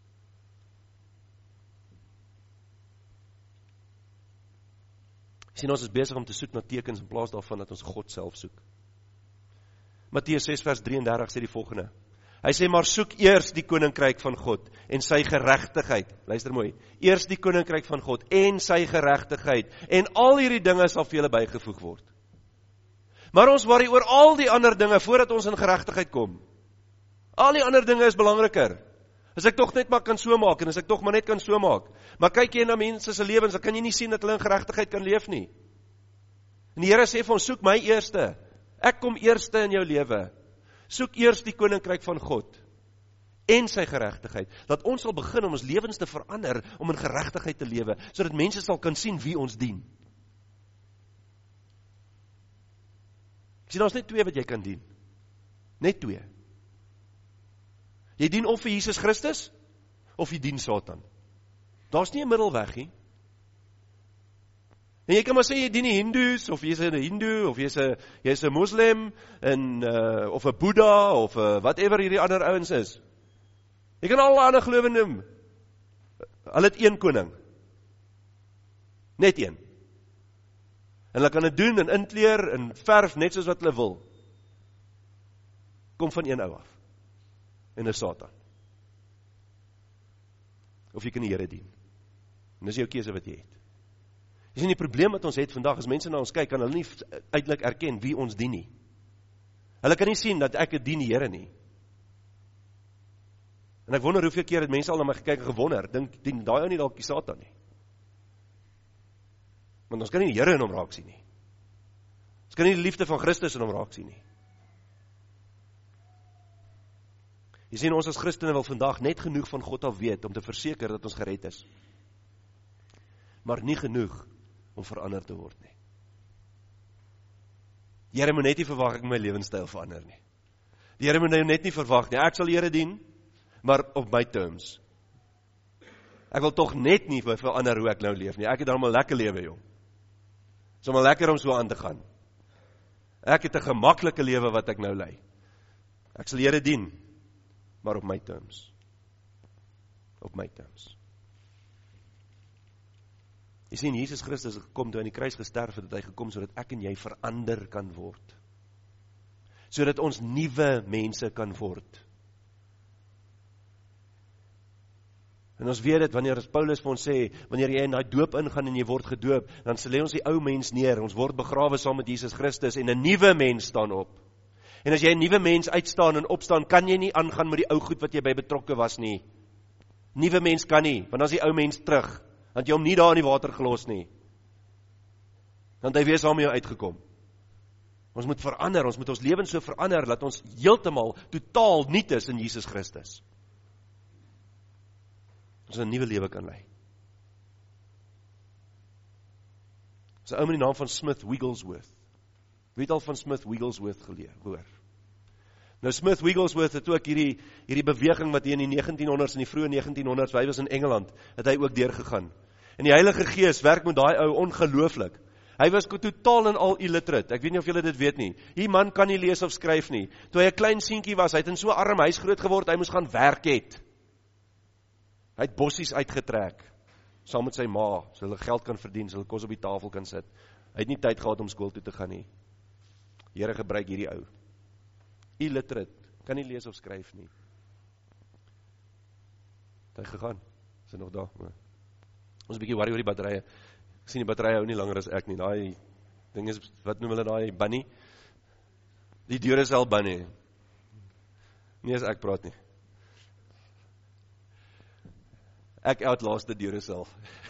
S1: Sien, ons is besig om te soek na tekens in plaas daarvan dat ons God self soek. Matteus 6 vers 33 sê die volgende. Hy sê, maar soek eers die koninkryk van God en sy geregtigheid. Luister mooi. Eers die koninkryk van God en sy geregtigheid. En al hierdie dinge sal vir julle bygevoeg word. Maar ons worry oor al die ander dinge voordat ons in geregtigheid kom. Al die ander dinge is belangriker. As ek tog net maar kan so maak, en as ek tog maar net kan so maak. Maar kyk jy na mense se lewens, dan kan jy nie sien dat hulle in geregtigheid kan leef nie. En die Here sê vir ons, soek my eerste. Ek kom eerste in jou lewe. Soek eers die koninkryk van God en sy geregtigheid. Dat ons sal begin om ons lewens te verander, om in geregtigheid te lewe, sodat mense sal kan sien wie ons dien. Ek sien, daar's net 2 wat jy kan dien. Net 2. Jy dien of vir Jesus Christus, of jy dien Satan. Daar's nie 'n middelweg nie. En jy kan maar sê, jy dien die Hindoes, of jy is 'n Hindoe, of jy is 'n Moslem, of 'n Boeddha, of whatever hierdie ander ouens is. Jy kan al ander gelowe noem. Hulle het een koning. Net een. En hulle kan dit doen, en inkleer, en verf, net soos wat hulle wil. Kom van een ou af. En is Satan. Of jy kan die Here dien. En dis jou keuse wat jy het. Jy sien, die probleem wat ons het vandag, as mense na ons kyk, kan hulle nie uiteindelik erken wie ons dien nie. Hulle kan nie sien dat ek het dien die Here nie. En ek wonder hoeveel keer het mense al na my gekyk en gewonder, dink, dien daai ou nie dalk die Satan nie. Want ons kan nie die Here in hom raak sien nie. Ons kan nie die liefde van Christus in hom raak sien nie. Jy sien, ons as Christene wil vandag net genoeg van God af weet, om te verseker dat ons gered is. Maar nie genoeg om verander te word nie. Die Here moet net nie verwag ek my lewenstyl verander nie. Die Here moet net nie verwag nie, ek sal die Here dien, maar op my terms. Ek wil tog net nie verander hoe ek nou leef nie. Ek het dan maar lekker lewe, jong. Dit is maar lekker om so aan te gaan. Ek het 'n gemaklike lewe wat ek nou lei. Ek sal die Here dien, maar op my terms. Op my terms. Jy sien, Jesus Christus het gekom toe aan die kruis gesterf het, hy gekom sodat ek en jy verander kan word. Sodat ons nuwe mense kan word. En ons weet dit, wanneer Paulus vir ons sê, wanneer jy in die doop ingaan en jy word gedoop, dan lê ons die ou mens neer, ons word begrawe saam met Jesus Christus, en 'n nuwe mens staan op. En as jy 'n nuwe mens uitstaan en opstaan, kan jy nie aangaan met die ou goed wat jy by betrokke was nie. Nuwe mens kan nie, want dan is die ou mens terug, want jy hom nie daar in die water gelos nie. Want hy weer saam met jou uitgekom. Ons moet verander, ons moet ons lewens so verander, dat ons heeltemal, totaal nuut is in Jesus Christus. ons 'n nuwe lewe kan lei. Dis 'n ou met die naam van Smith Wigglesworth. Wie het al van Smith Wigglesworth hoor? Nou Smith Wigglesworth het ook hierdie beweging wat hier in die 1900s, in die vroeë 1900s, hy was in Engeland, het hy ook deurgegaan. En die Heilige Gees werk met daai ou ongelooflik. Hy was totaal en al illiterate. Ek weet nie of julle dit weet nie. Die man kan nie lees of skryf nie. Toe hy 'n klein seentjie was, hy het in so 'n arm huis groot geword, hy moes gaan werk het. Hy het bossies uitgetrek, saam met sy ma, so hulle geld kan verdien, so hulle kos op die tafel kan sit. Hy het nie tyd gehad om skool toe te gaan nie. Here gebruik hierdie ou. Illiterate, kan nie lees of skryf nie. Het hy gegaan, is hy nog daar? Ons is 'n bietjie worry oor die batterye. Ek sien die batterye hou nie langer as ek nie. Daai ding is, wat noem hulle daai bunny? Die Duracell bunny. Nie as ek praat nie. Ek outlast die Duracell.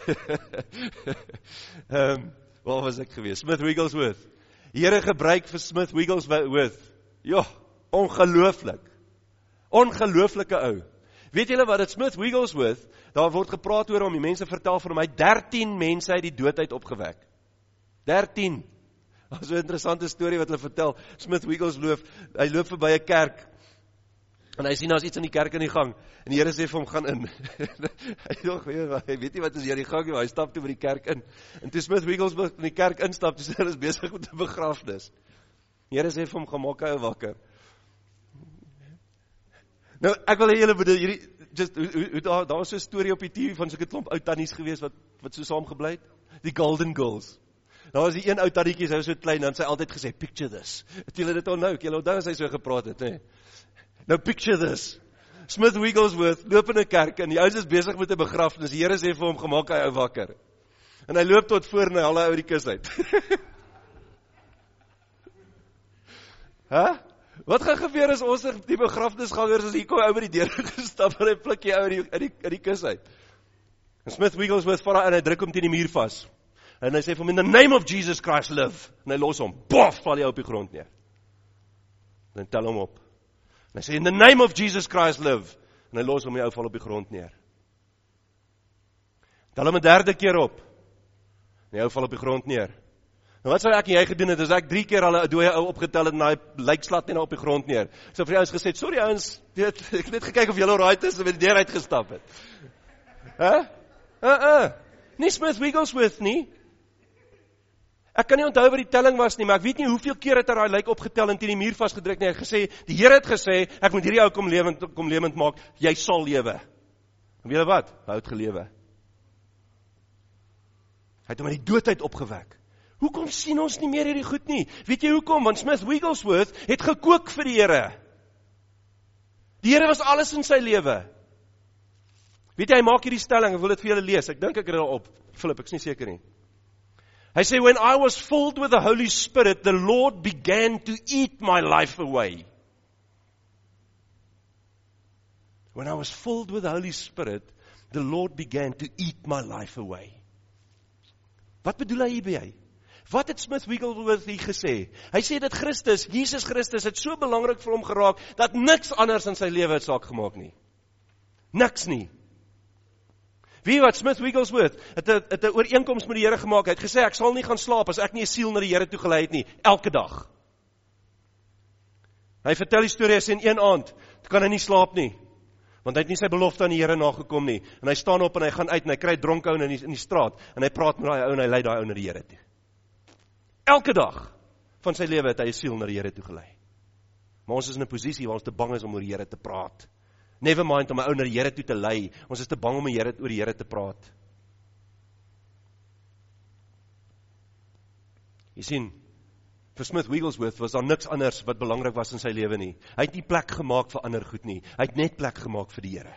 S1: Waar was ek gewees? Smith Wigglesworth. Here gebruik vir Smith Wigglesworth. Ja, ongelooflik. Ongelooflike ou. Weet julle wat, dit Smith Wigglesworth, daar word gepraat oor hom, die mense vertel van hom, hy 13 mense uit die dood uit opgewek. 13. Dat is so 'n interessante storie wat hulle vertel. Smith Wigglesworth, hy loop verby 'n kerk, en hy sien daar's iets in die kerk in die gang, en die Here sê vir hom, gaan in. Hy weet nie wat is hier in die gang, maar hy stap toe by die kerk in. En toe Smith Wigglesworth in die kerk instap, toe sê hulle is besig met 'n begrafnis. Die Here sê vir hom, gaan maak hy wakker. Nou, ek wil hê julle bedoel, daar was so 'n storie op die TV van so'n klomp ou tannies gewees wat so saam gebly het. Die Golden Girls. Daar was die een ou tannietjie, sy was so klein, dan sy altyd gesê, picture this. Het julle dit onthou? Julle onthou as hy so gepraat het, hè? Nou, picture this. Smith Wigglesworth loop in 'n kerk, en die ouens is besig met 'n begrafnis. Die Here sê vir hom, gemaak hy ou wakker. En hy loop tot voor, en hy haal hy uit die kus uit. Wat gaan gebeur as ons die begrafnisgangers as hier kom ou by die deur gestap en hy pluk jy ou uit die kus uit? En Smith Wigglesworth vat en hy druk hom teen die muur vas. En hy sê vir hom, in the name of Jesus Christ live. En hy los hom. Bof, val hy op die grond neer. En hy tel hom op. En hy sê, in the name of Jesus Christ live. En hy los hom, die ou val op die grond neer. Tel hom 'n derde keer op. En die ou val op die grond neer. Nou wat sou ek en jy gedoen het, as ek 3 keer al 'n dooie ou opgetel het, en hy lijkslat net op die grond neer. Ek sou vir die ouens gesê, sorry ouens, ek het net gekyk of julle alright is, en by die deur uitgestap het. Nie Smith Wigglesworth nie. Ek kan nie onthou wat die telling was nie, maar ek weet nie hoeveel keer het hy daai lijk opgetel en teen die muur vasgedruk nie. Hy het gesê, die Here het gesê, ek moet hierdie ou kom lewend maak, jy sal lewe. En weet jy wat? Hy het gelewe. Hy het hom uit die dood uit opgewek. Hoekom sien ons nie meer hierdie goed nie? Weet jy hoekom? Want Smith Wigglesworth het gekook vir die Here. Die Here was alles in sy lewe. Weet jy, hy maak hierdie stelling, ek wil dit vir julle lees. Ek dink ek het dit al op. Philip, ek is nie seker nie. Hy sê, when I was filled with the Holy Spirit, the Lord began to eat my life away. When I was filled with the Holy Spirit, the Lord began to eat my life away. Wat bedoel hy hierby? Wat het Smith Wigglesworth hier gesê? Hy sê dat Christus, Jesus Christus, het so belangrik vir hom geraak, dat niks anders in sy lewe het saak gemaak nie. Niks nie. Wie wat, Smith Wigglesworth het 'n ooreenkoms met die Here gemaak. Hy het gesê, ek sal nie gaan slaap as ek nie 'n siel na die Here toe gelei het nie, elke dag. Hy vertel die storie, hy sê in een aand, kan hy nie slaap nie, want hy het nie sy belofte aan die Here nagekom nie. En hy staan op en hy gaan uit en hy kry dronk ou in die straat, en hy praat met daai ou en hy lei daai ou na die Here toe. Elke dag van sy lewe het hy 'n siel na die Here toe gelei. Maar ons is in 'n posisie waar ons te bang is om oor die Here te praat. Never mind om 'n ou na die Here toe te lei. Ons is te bang om oor die Here te praat. Jy sien, vir Smith Wigglesworth was daar niks anders wat belangrik was in sy lewe nie. Hy het nie plek gemaak vir ander goed nie. Hy het net plek gemaak vir die Here.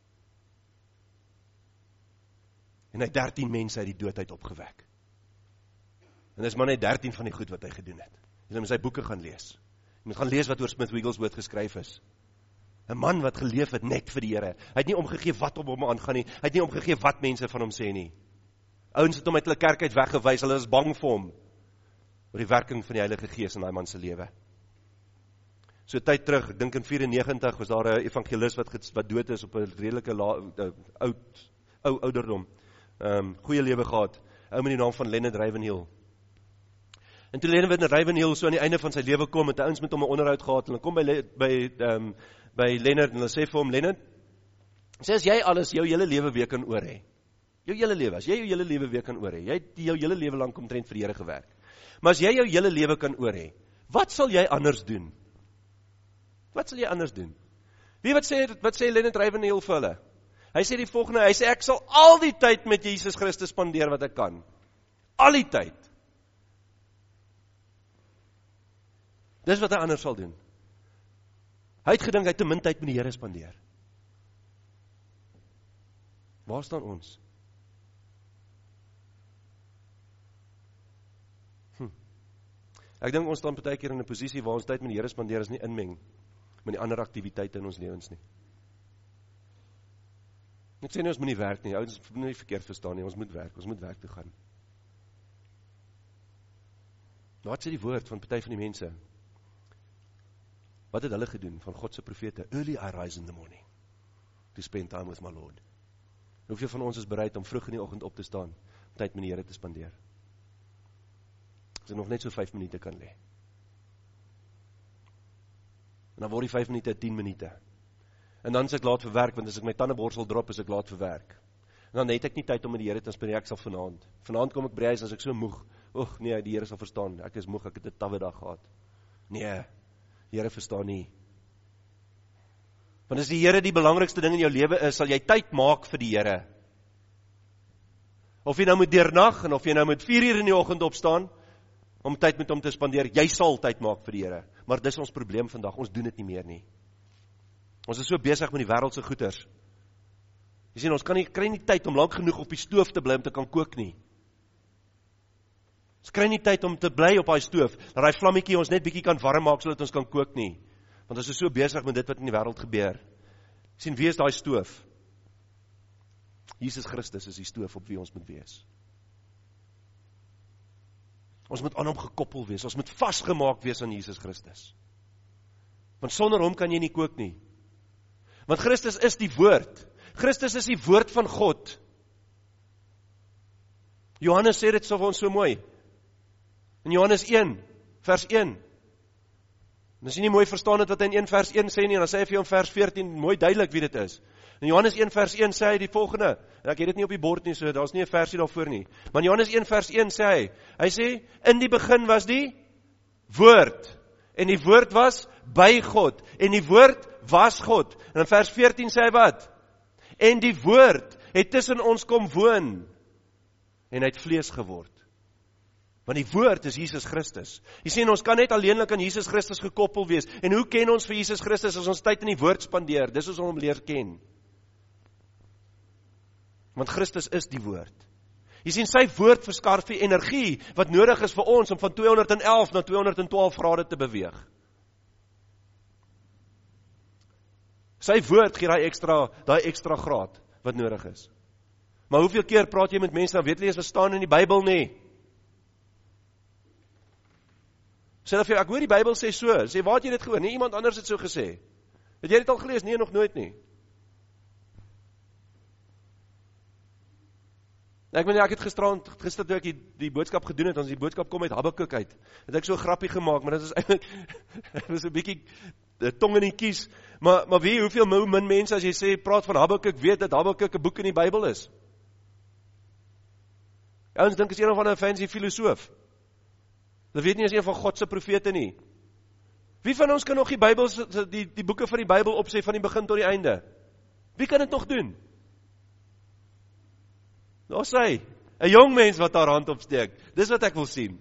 S1: En hy het 13 mense uit die dood uit opgewek. En dis maar net 13 van die goed wat hy gedoen het. Jy moet sy boeke gaan lees. Jy moet gaan lees wat oor Smith Wigglesworth geskryf is. 'n man wat geleef het net vir die Here. Hy het nie omgegee wat op hom aangaan nie. Hy het nie omgegee wat mense van hom sê nie. Ouens het hom uit hulle kerk uit weggewys. Hulle is bang vir hom oor die werking van die Heilige Gees in daai man se lewe. So tyd terug, ek dink in 94 was daar 'n evangelis wat dood is op 'n redelike oud ouderdom. Goeie lewe gehad. Ou met die naam van Leonard Ravenhill. En toe Leonard Ravenhill so aan die einde van sy lewe kom, het hy ouens met hom 'n onderhoud gehad, en hulle kom by Leonard, en hulle sê vir hom, Leonard, sê as jy alles jou hele lewe weer kan oor hê, jou hele lewe, as jy jou hele lewe weer kan oor hê, jy het jou hele lewe lang omtrent vir die Here gewerk, maar as jy jou hele lewe kan oor hê, wat sal jy anders doen? Wat sal jy anders doen? Wie wat sê Leonard Ravenhill vir hulle? Hy sê die volgende, hy sê ek sal al die tyd met Jesus Christus spandeer wat ek kan. Al die tyd. Dis wat hy anders sal doen. Hy het gedink, hy het te min tyd met die Here spandeer. Waar staan ons? Ek dink ons staan partykeer in 'n posisie waar ons tyd met die Here spandeer is nie inmeng met die ander aktiwiteite in ons lewens nie. Ek sê nie ons moet nie werk nie, ouens moet nie verkeerd verstaan nie, ons moet werk toe gaan. Wat sê die woord van party van die mense? Wat het hulle gedoen van God se profete? Early I rise in the morning to spend time with my Lord. Hoeveel van ons is bereid om vroeg in die oggend op te staan, om tyd met die Here te spandeer? As ek nog net so 5 minute kan lê. En dan word die 5 minute 10 minute. En dan is ek laat vir werk, want as ek my tandeborsel drop, is ek laat vir werk. En dan het ek nie tyd om met die Here te spandeer, ek sal vanaand. Vanaand kom ek by die huis as ek so moeg. Nee, die Here sal verstaan, ek is moeg, ek het 'n tawwe dag gehad. Nee, die Here verstaan nie. Want as die Here die belangrikste ding in jou lewe is, sal jy tyd maak vir die Here. Of jy nou moet deurnag, en of jy nou moet 4 uur in die oggend opstaan, om tyd met hom te spandeer, jy sal tyd maak vir die Here. Maar dis ons probleem vandag, ons doen dit nie meer nie. Ons is so besig met die wêreldse goeders. Jy sien, ons kry nie tyd om lank genoeg op die stoof te bly om te kan kook nie. Ons kry nie tyd om te bly op daai stoof, dat daai vlammetjie ons net bietjie kan warm maak sodat ons kan kook nie. Want ons is so besig met dit wat in die wêreld gebeur. Jy sien, wie is daai stoof? Jesus Christus is die stoof op wie ons moet wees. Ons moet aan hom gekoppel wees, ons moet vasgemaak wees aan Jesus Christus. Want sonder hom kan jy nie kook nie. Want Christus is die woord. Christus is die woord van God. Johannes sê dit so vir ons so mooi. In Johannes 1, vers 1. En as jy nie mooi verstaan het wat hy in 1 vers 1 sê nie, dan sê hy vir jou in vers 14 mooi duidelik wie dit is. In Johannes 1 vers 1 sê hy die volgende, en ek het dit nie op die bord nie, so daar's nie 'n versie daarvoor nie. Maar in Johannes 1 vers 1 sê hy sê, in die begin was die woord, en die woord was by God, en die woord was God. En in vers 14 sê hy wat? En die woord het tussen ons kom woon, en hy het vlees geword. Want die woord is Jesus Christus. Jy sien, ons kan net alleenlik aan Jesus Christus gekoppel wees. En hoe ken ons vir Jesus Christus as ons tyd in die woord spandeer? Dis ons hom leer ken. Want Christus is die woord. Jy sien, sy woord verskaf die energie wat nodig is vir ons om van 211 na 212 grade te beweeg. Sy woord gee daai ekstra graad wat nodig is. Maar hoeveel keer praat jy met mense, dan weet jy eens wat staan in die Bybel nie? Sê dan vir jou, ek hoor die Bybel sê so. Sê, waar het jy dit gehoor? Nee, iemand anders het so gesê. Het jy dit al gelees? Nee, nog nooit nie. Ek het gister toe ek die boodskap gedoen het, ons die boodskap kom uit Habakuk uit. Het ek so 'n grappie gemaak, maar dit is eintlik was 'n bietjie tong in die kies. Maar hoeveel min mense as jy sê praat van Habakuk, weet dat Habakuk 'n boek in die Bybel is. Ouens dink is een of ander fancy filosoof. Hulle weet nie as een van God se profete nie. Wie van ons kan nog die Bybel, die boeke van die Bybel opsê van die begin tot die einde? Wie kan dit nog doen? Daar sê, 'n jong mens wat haar hand opsteek. Dis wat ek wil sien.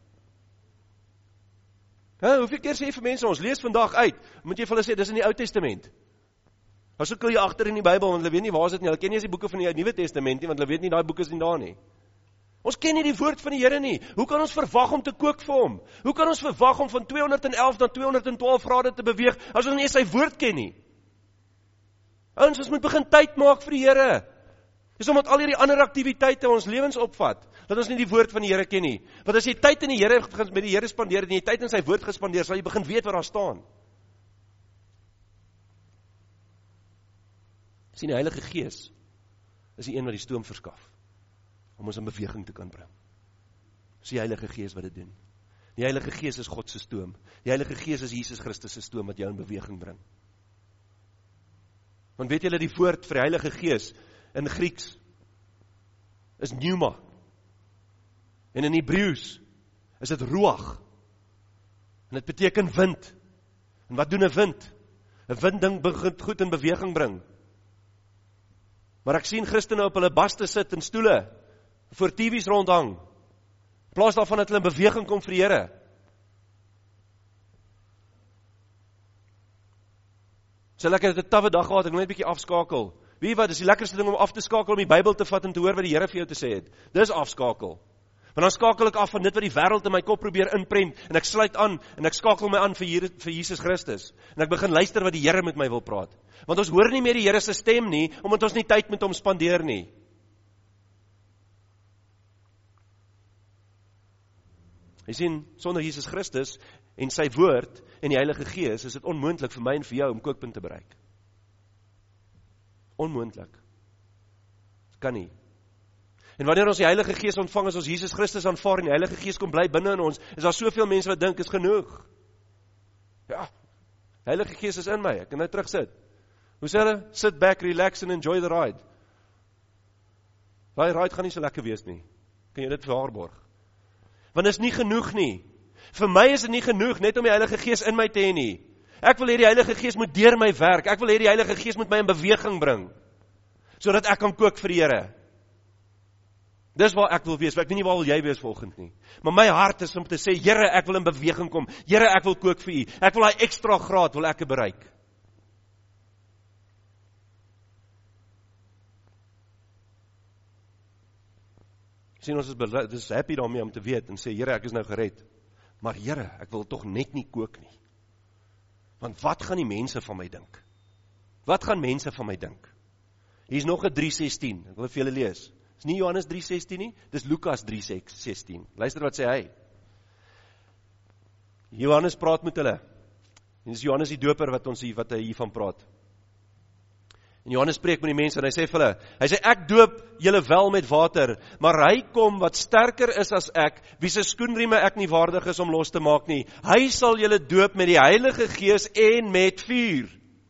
S1: Hoeveel keer sê jy vir mense, ons lees vandag uit, moet jy vir hulle sê, dis in die Ou Testament. As sukkel jy agter in die Bybel, want hulle weet nie waar is dit nie, hulle ken nie eens die boeke van die Nuwe Testament nie, want hulle weet nie, daai boeke is nie daar nie. Ons ken nie die woord van die Here nie. Hoe kan ons verwag om te kook vir hom? Hoe kan ons verwag om van 211 na 212 grade te beweeg, as ons nie sy woord ken nie? Ons moet begin tyd maak vir die Here. Dis omdat al hierdie ander aktiwiteite ons lewens opvat, dat ons nie die woord van die Here ken nie. Want as jy tyd in die Here met die Here spandeer en jy tyd in sy woord gespandeer, sal jy begin weet wat daar staan. Sien die Heilige Gees is die een wat die stoom verskaf, om ons in beweging te kan bring. Dis die Heilige Gees wat dit doen. Die Heilige Gees is God se stoom. Die Heilige Gees is Jesus Christus se stoom wat jou in beweging bring. Want weet julle, die woord vir die Heilige Gees in Grieks is pneuma. En in Hebreëus is dit ruach. En dit beteken wind. En wat doen 'n wind? 'n Windding begin goed in beweging bring. Maar ek sien Christene op hulle baste sit in stoele, voor TV's rondhang, in plaas daarvan dat hulle in beweging kom vir die Here. So lekker het 'n tawwe dag gehad, ek wil net 'n bietjie afskakel. Weet jy wat, dis die lekkerste ding om af te skakel, om die Bybel te vat en te hoor wat die Here vir jou te sê het. Dis afskakel. Want dan skakel ek af van dit wat die wêreld in my kop probeer inprent, en ek sluit aan, en ek skakel my aan vir Jesus Christus. En ek begin luister wat die Here met my wil praat. Want ons hoor nie meer die Here se stem nie, omdat ons nie tyd met hom spandeer nie. Jy sien, sonder Jesus Christus en sy woord en die Heilige Gees, is dit onmoontlik vir my en vir jou om kookpunt te bereik. Onmoontlik. Dit kan nie. En wanneer ons die Heilige Gees ontvang, as ons Jesus Christus aanvaar en die Heilige Gees kom bly binne in ons, is daar soveel mense wat dink, is genoeg. Ja, Heilige Gees is in my, ek kan nou terug sit. Hoe sê hulle? Sit back, relax and enjoy the ride. Die ride gaan nie so lekker wees nie. Kan jy dit waarborg? Want is nie genoeg nie. Vir my is dit nie genoeg net om die Heilige Gees in my te hê nie. Ek wil hê die Heilige Gees moet deur my werk. Ek wil hê die Heilige Gees moet my in beweging bring, sodat ek kan kook vir die Here. Dis waar ek wil wees, ek weet nie waar wil jy wees volgend nie. Maar my hart is om te sê, Here, ek wil in beweging kom. Here, ek wil kook vir U. Ek wil daai ekstra graad wil ek bereik. Sien, ons is happy daarmee om te weet en sê, Here, ek is nou gered. Maar Here, ek wil tog net nie kook nie. Want wat gaan die mense van my dink? Wat gaan mense van my dink? Hier is nog 'n 3:16. Ek wil vir julle lees. Dis nie Johannes 3:16 nie, dis Lukas 3:16. Luister wat sê hy. Johannes praat met hulle. En dis Johannes die doper wat hy hiervan praat. En Johannes spreek met die mense en hy sê vir hulle, hy sê, ek doop julle wel met water, maar hy kom wat sterker is as ek, wie se skoenrieme ek nie waardig is om los te maak nie. Hy sal julle doop met die Heilige Gees en met vuur.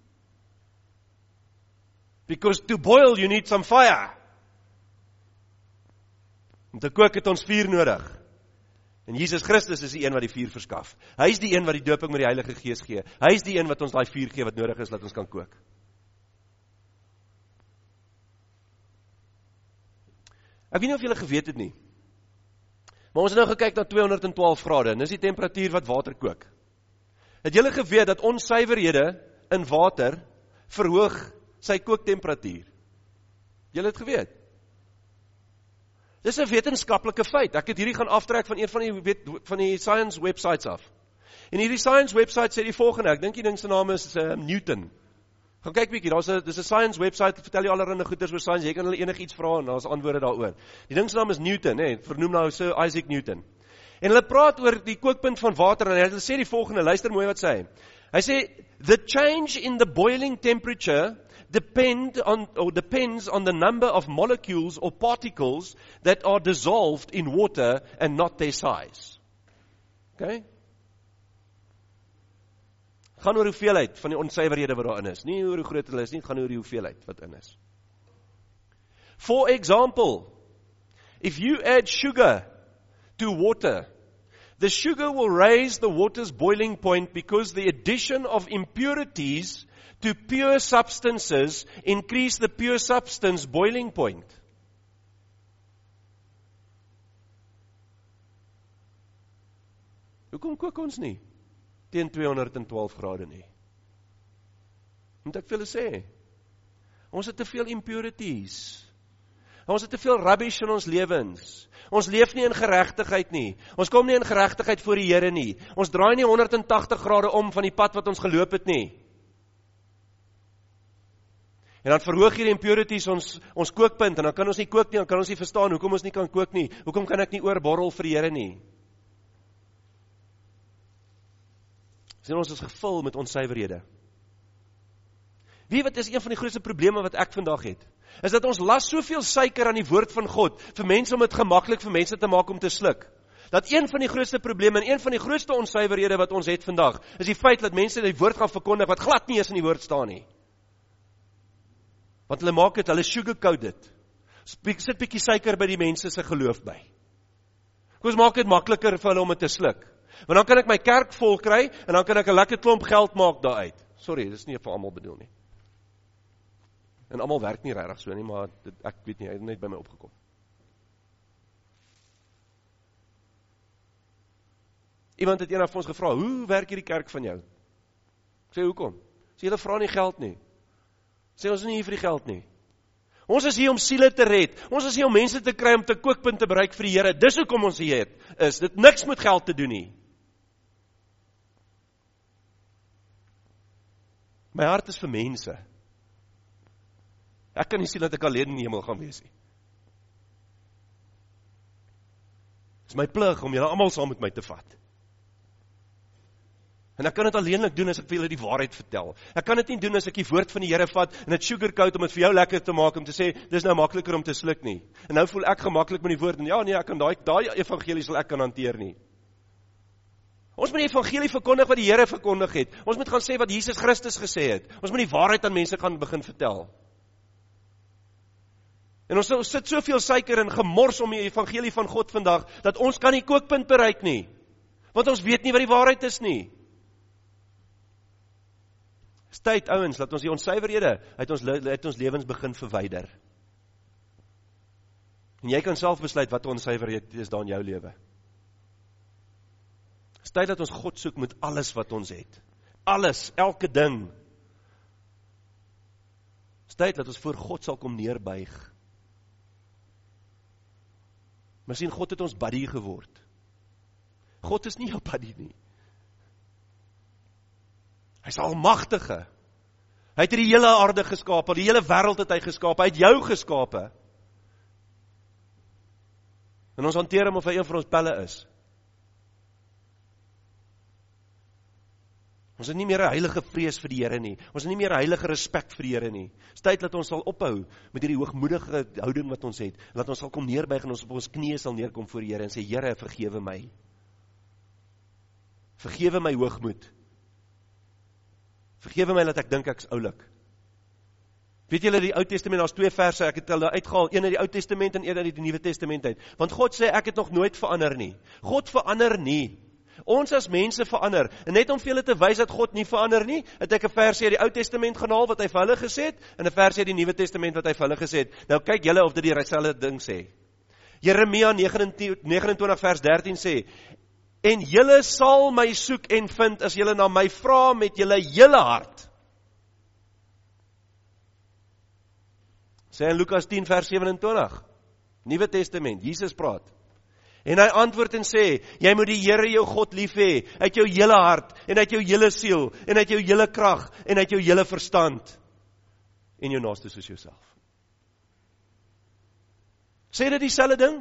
S1: Because to boil you need some fire. Om te kook het ons vuur nodig. En Jesus Christus is die een wat die vuur verskaf. Hy is die een wat die dooping met die Heilige Gees gee. Hy is die een wat ons daai vuur gee wat nodig is, dat ons kan kook. Ek weet nie of julle geweet het nie, maar ons het nou gekyk na 212 grade, en dis die temperatuur wat water kook. Het julle geweet dat onsuiverhede in water verhoog sy kooktemperatuur? Julle het geweet? Dis 'n wetenskaplike feit. Ek het hierdie gaan aftrek van een van die science websites af. En hierdie science website sê die volgende, ek dink die ding se naam is Newton. Gaan kyk bietjie, dis 'n science website, vertel jy allerhande goeders oor science, jy kan hulle enigiets vra en daar's antwoorde daaroor. Die ding se naam is Newton, vernoem nou Sir Isaac Newton. En hulle praat oor die kookpunt van water en hulle sê die volgende, luister mooi wat sê hy. Hy sê, the change in the boiling temperature depends on the number of molecules or particles that are dissolved in water and not their size. Okay? Gaan oor hoeveelheid van die onsuiverhede wat daarin is. Nie oor hoe groot hulle is nie, gaan oor die hoeveelheid wat in is. For example, if you add sugar to water, the sugar will raise the water's boiling point because the addition of impurities to pure substances increase the pure substance boiling point. Hoekom kook ons nie teen 212 grade nie? Moet ek vir julle sê, ons het te veel impurities. Ons het te veel rubbish in ons lewens. Ons leef nie in geregtigheid nie. Ons kom nie in geregtigheid voor die Here nie. Ons draai nie 180 grade om van die pad wat ons geloop het nie. En dan verhoog hierdie impurities ons kookpunt, en dan kan ons nie kook nie, dan kan ons nie verstaan hoekom ons nie kan kook nie. Hoekom kan ek nie oorborrel vir die Here nie? Sien, ons is gevul met onsuiverhede. Weet wat is een van die grootste probleme wat ek vandag het? Is dat ons las soveel suiker aan die woord van God, vir mense om dit gemaklik vir mense te maak om te sluk. Dat een van die grootste probleme en een van die grootste onsuiverhede wat ons het vandag, is die feit dat mense die woord gaan verkondig wat glad nie eens in die woord staan nie. Want hulle maak dit, hulle sugarcoat dit. Sit bietjie suiker by die mense se geloof by. Ons maak dit makliker vir hulle om dit te sluk. Want dan kan ek my kerk vol kry, en dan kan ek 'n lekker klomp geld maak daaruit. Sorry, dis nie vir almal bedoel nie. En almal werk nie regtig so nie, maar ek weet nie, hy het net by my opgekom. Iemand het eendag vir ons gevra, hoe werk hierdie kerk van jou? Ek sê, hoekom? Sê, julle vra nie geld nie. Sê, ons is nie hier vir die geld nie. Ons is hier om siele te red. Ons is hier om mense te kry om te kookpunt te bereik vir die Here. Dis hoekom ons hier is. Dit niks met geld te doen nie. My hart is vir mense. Ek kan nie sien dat ek alleen in die hemel gaan wees nie. Dit is my plig om julle almal saam met my te vat. En ek kan dit alleenlik doen as ek vir julle die waarheid vertel. Ek kan dit nie doen as ek die woord van die Here vat en dit sugarcoat om dit vir jou lekker te maak om te sê dis nou makliker om te sluk nie. En nou voel ek gemaklik met die woord en ja nee, ek kan daai evangelie sal ek kan hanteer nie. Ons moet die evangelie verkondig wat die Here verkondig het. Ons moet gaan sê wat Jesus Christus gesê het. Ons moet die waarheid aan mense gaan begin vertel. En ons sit soveel suiker en gemors om die evangelie van God vandag, dat ons kan nie kookpunt bereik nie. Want ons weet nie wat die waarheid is nie. Dis tyd, ouens, dat ons die onsuiverhede uit ons lewens begin verwyder. En jy kan self besluit wat onsuiverheid is daar in jou lewe. Dis tyd dat ons God soek met alles wat ons het. Alles, elke ding. Dis tyd dat ons voor God sal kom neerbuig. Maar sien, God het ons buddy geword. God is nie jou buddy nie. Hy is almagtige. Hy het die hele aarde geskape, die hele wêreld het hy geskape, hy het jou geskape. En ons hanteer hom of hy een van ons pelle is. Ons het nie meer 'n heilige vrees vir die Here nie. Ons het nie meer 'n heilige respek vir die Here nie. Dit is tyd dat ons sal ophou met hierdie hoogmoedige houding wat ons het. En dat ons sal kom neerbuig en ons op ons knieë sal neerkom voor die Here en sê, Here, vergewe my. Vergewe my hoogmoed. Vergewe my dat ek dink ek is oulik. Weet julle, die Ou Testament, daar's 2 verse, ek het hulle uitgehaal, een uit die Ou Testament en een uit die Nuwe Testament uit. Want God sê, ek het nog nooit verander nie. God verander nie. Ons as mense verander. En net om vir julle te wys dat God nie verander nie, het ek 'n versie uit die Ou Testament gehaal wat hy vir hulle gesê het, en 'n versie uit die Nuwe Testament wat hy vir hulle gesê het. Nou kyk julle of dit dieselfde ding sê. Jeremia 29 vers 13 sê, en julle sal my soek en vind as julle na my vra met julle hele hart. Sê in Lukas 10 vers 27, Nuwe Testament, Jesus praat. En hy antwoord en sê, jy moet die Here jou God lief hê, uit jou hele hart, en uit jou hele siel, en uit jou hele krag, en uit jou hele verstand, en jou naaste soos jouself. Sê dit dieselfde ding?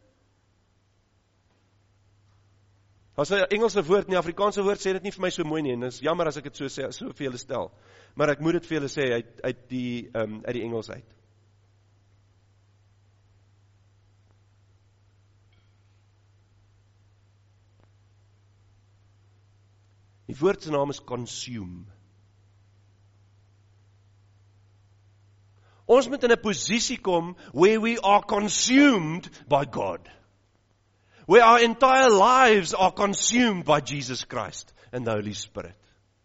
S1: As 'n Engelse woord, nie Afrikaanse woord, sê dit nie vir my so mooi nie, en dit is jammer as ek dit so sê, so vir julle stel. Maar ek moet dit vir julle sê uit die Engels uit. Die woord se naam is consume. Ons moet in 'n posisie kom where we are consumed by God. Where our entire lives are consumed by Jesus Christ and the Holy Spirit.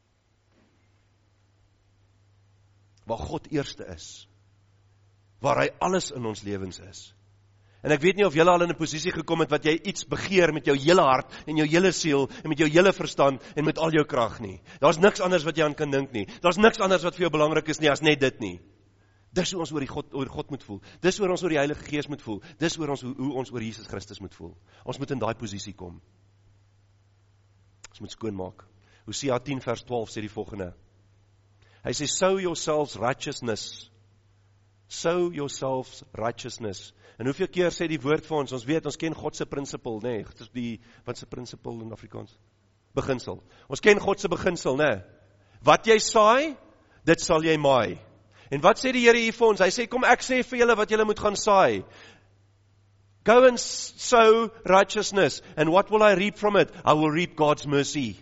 S1: Waar God eerste is. Waar hy alles in ons lewens is. En ek weet nie of jy al in 'n posisie gekom het wat jy iets begeer met jou hele hart en jou hele siel en met jou hele verstand en met al jou krag nie. Daar's niks anders wat jy aan kan dink nie. Daar's niks anders wat vir jou belangrik is nie as net dit nie. Dis hoe ons oor God moet voel. Dis hoe ons oor die Heilige Gees moet voel. Dis hoe ons oor Jesus Christus moet voel. Ons moet in daai posisie kom. Ons moet skoonmaak. Hosea 10 vers 12 sê die volgende. Hy sê, sow yourselves righteousness. Sow yourselves righteousness. En hoeveel keer sê die woord vir ons weet, ons ken God se prinsipel, nê? Dit is wat se prinsipel in Afrikaans? Beginsel. Ons ken God se beginsel, nê? Wat jy saai, dit sal jy maai. En wat sê die Here hier vir ons? Hy sê, kom ek sê vir julle wat julle moet gaan saai. Go and sow righteousness, and what will I reap from it? I will reap God's mercy.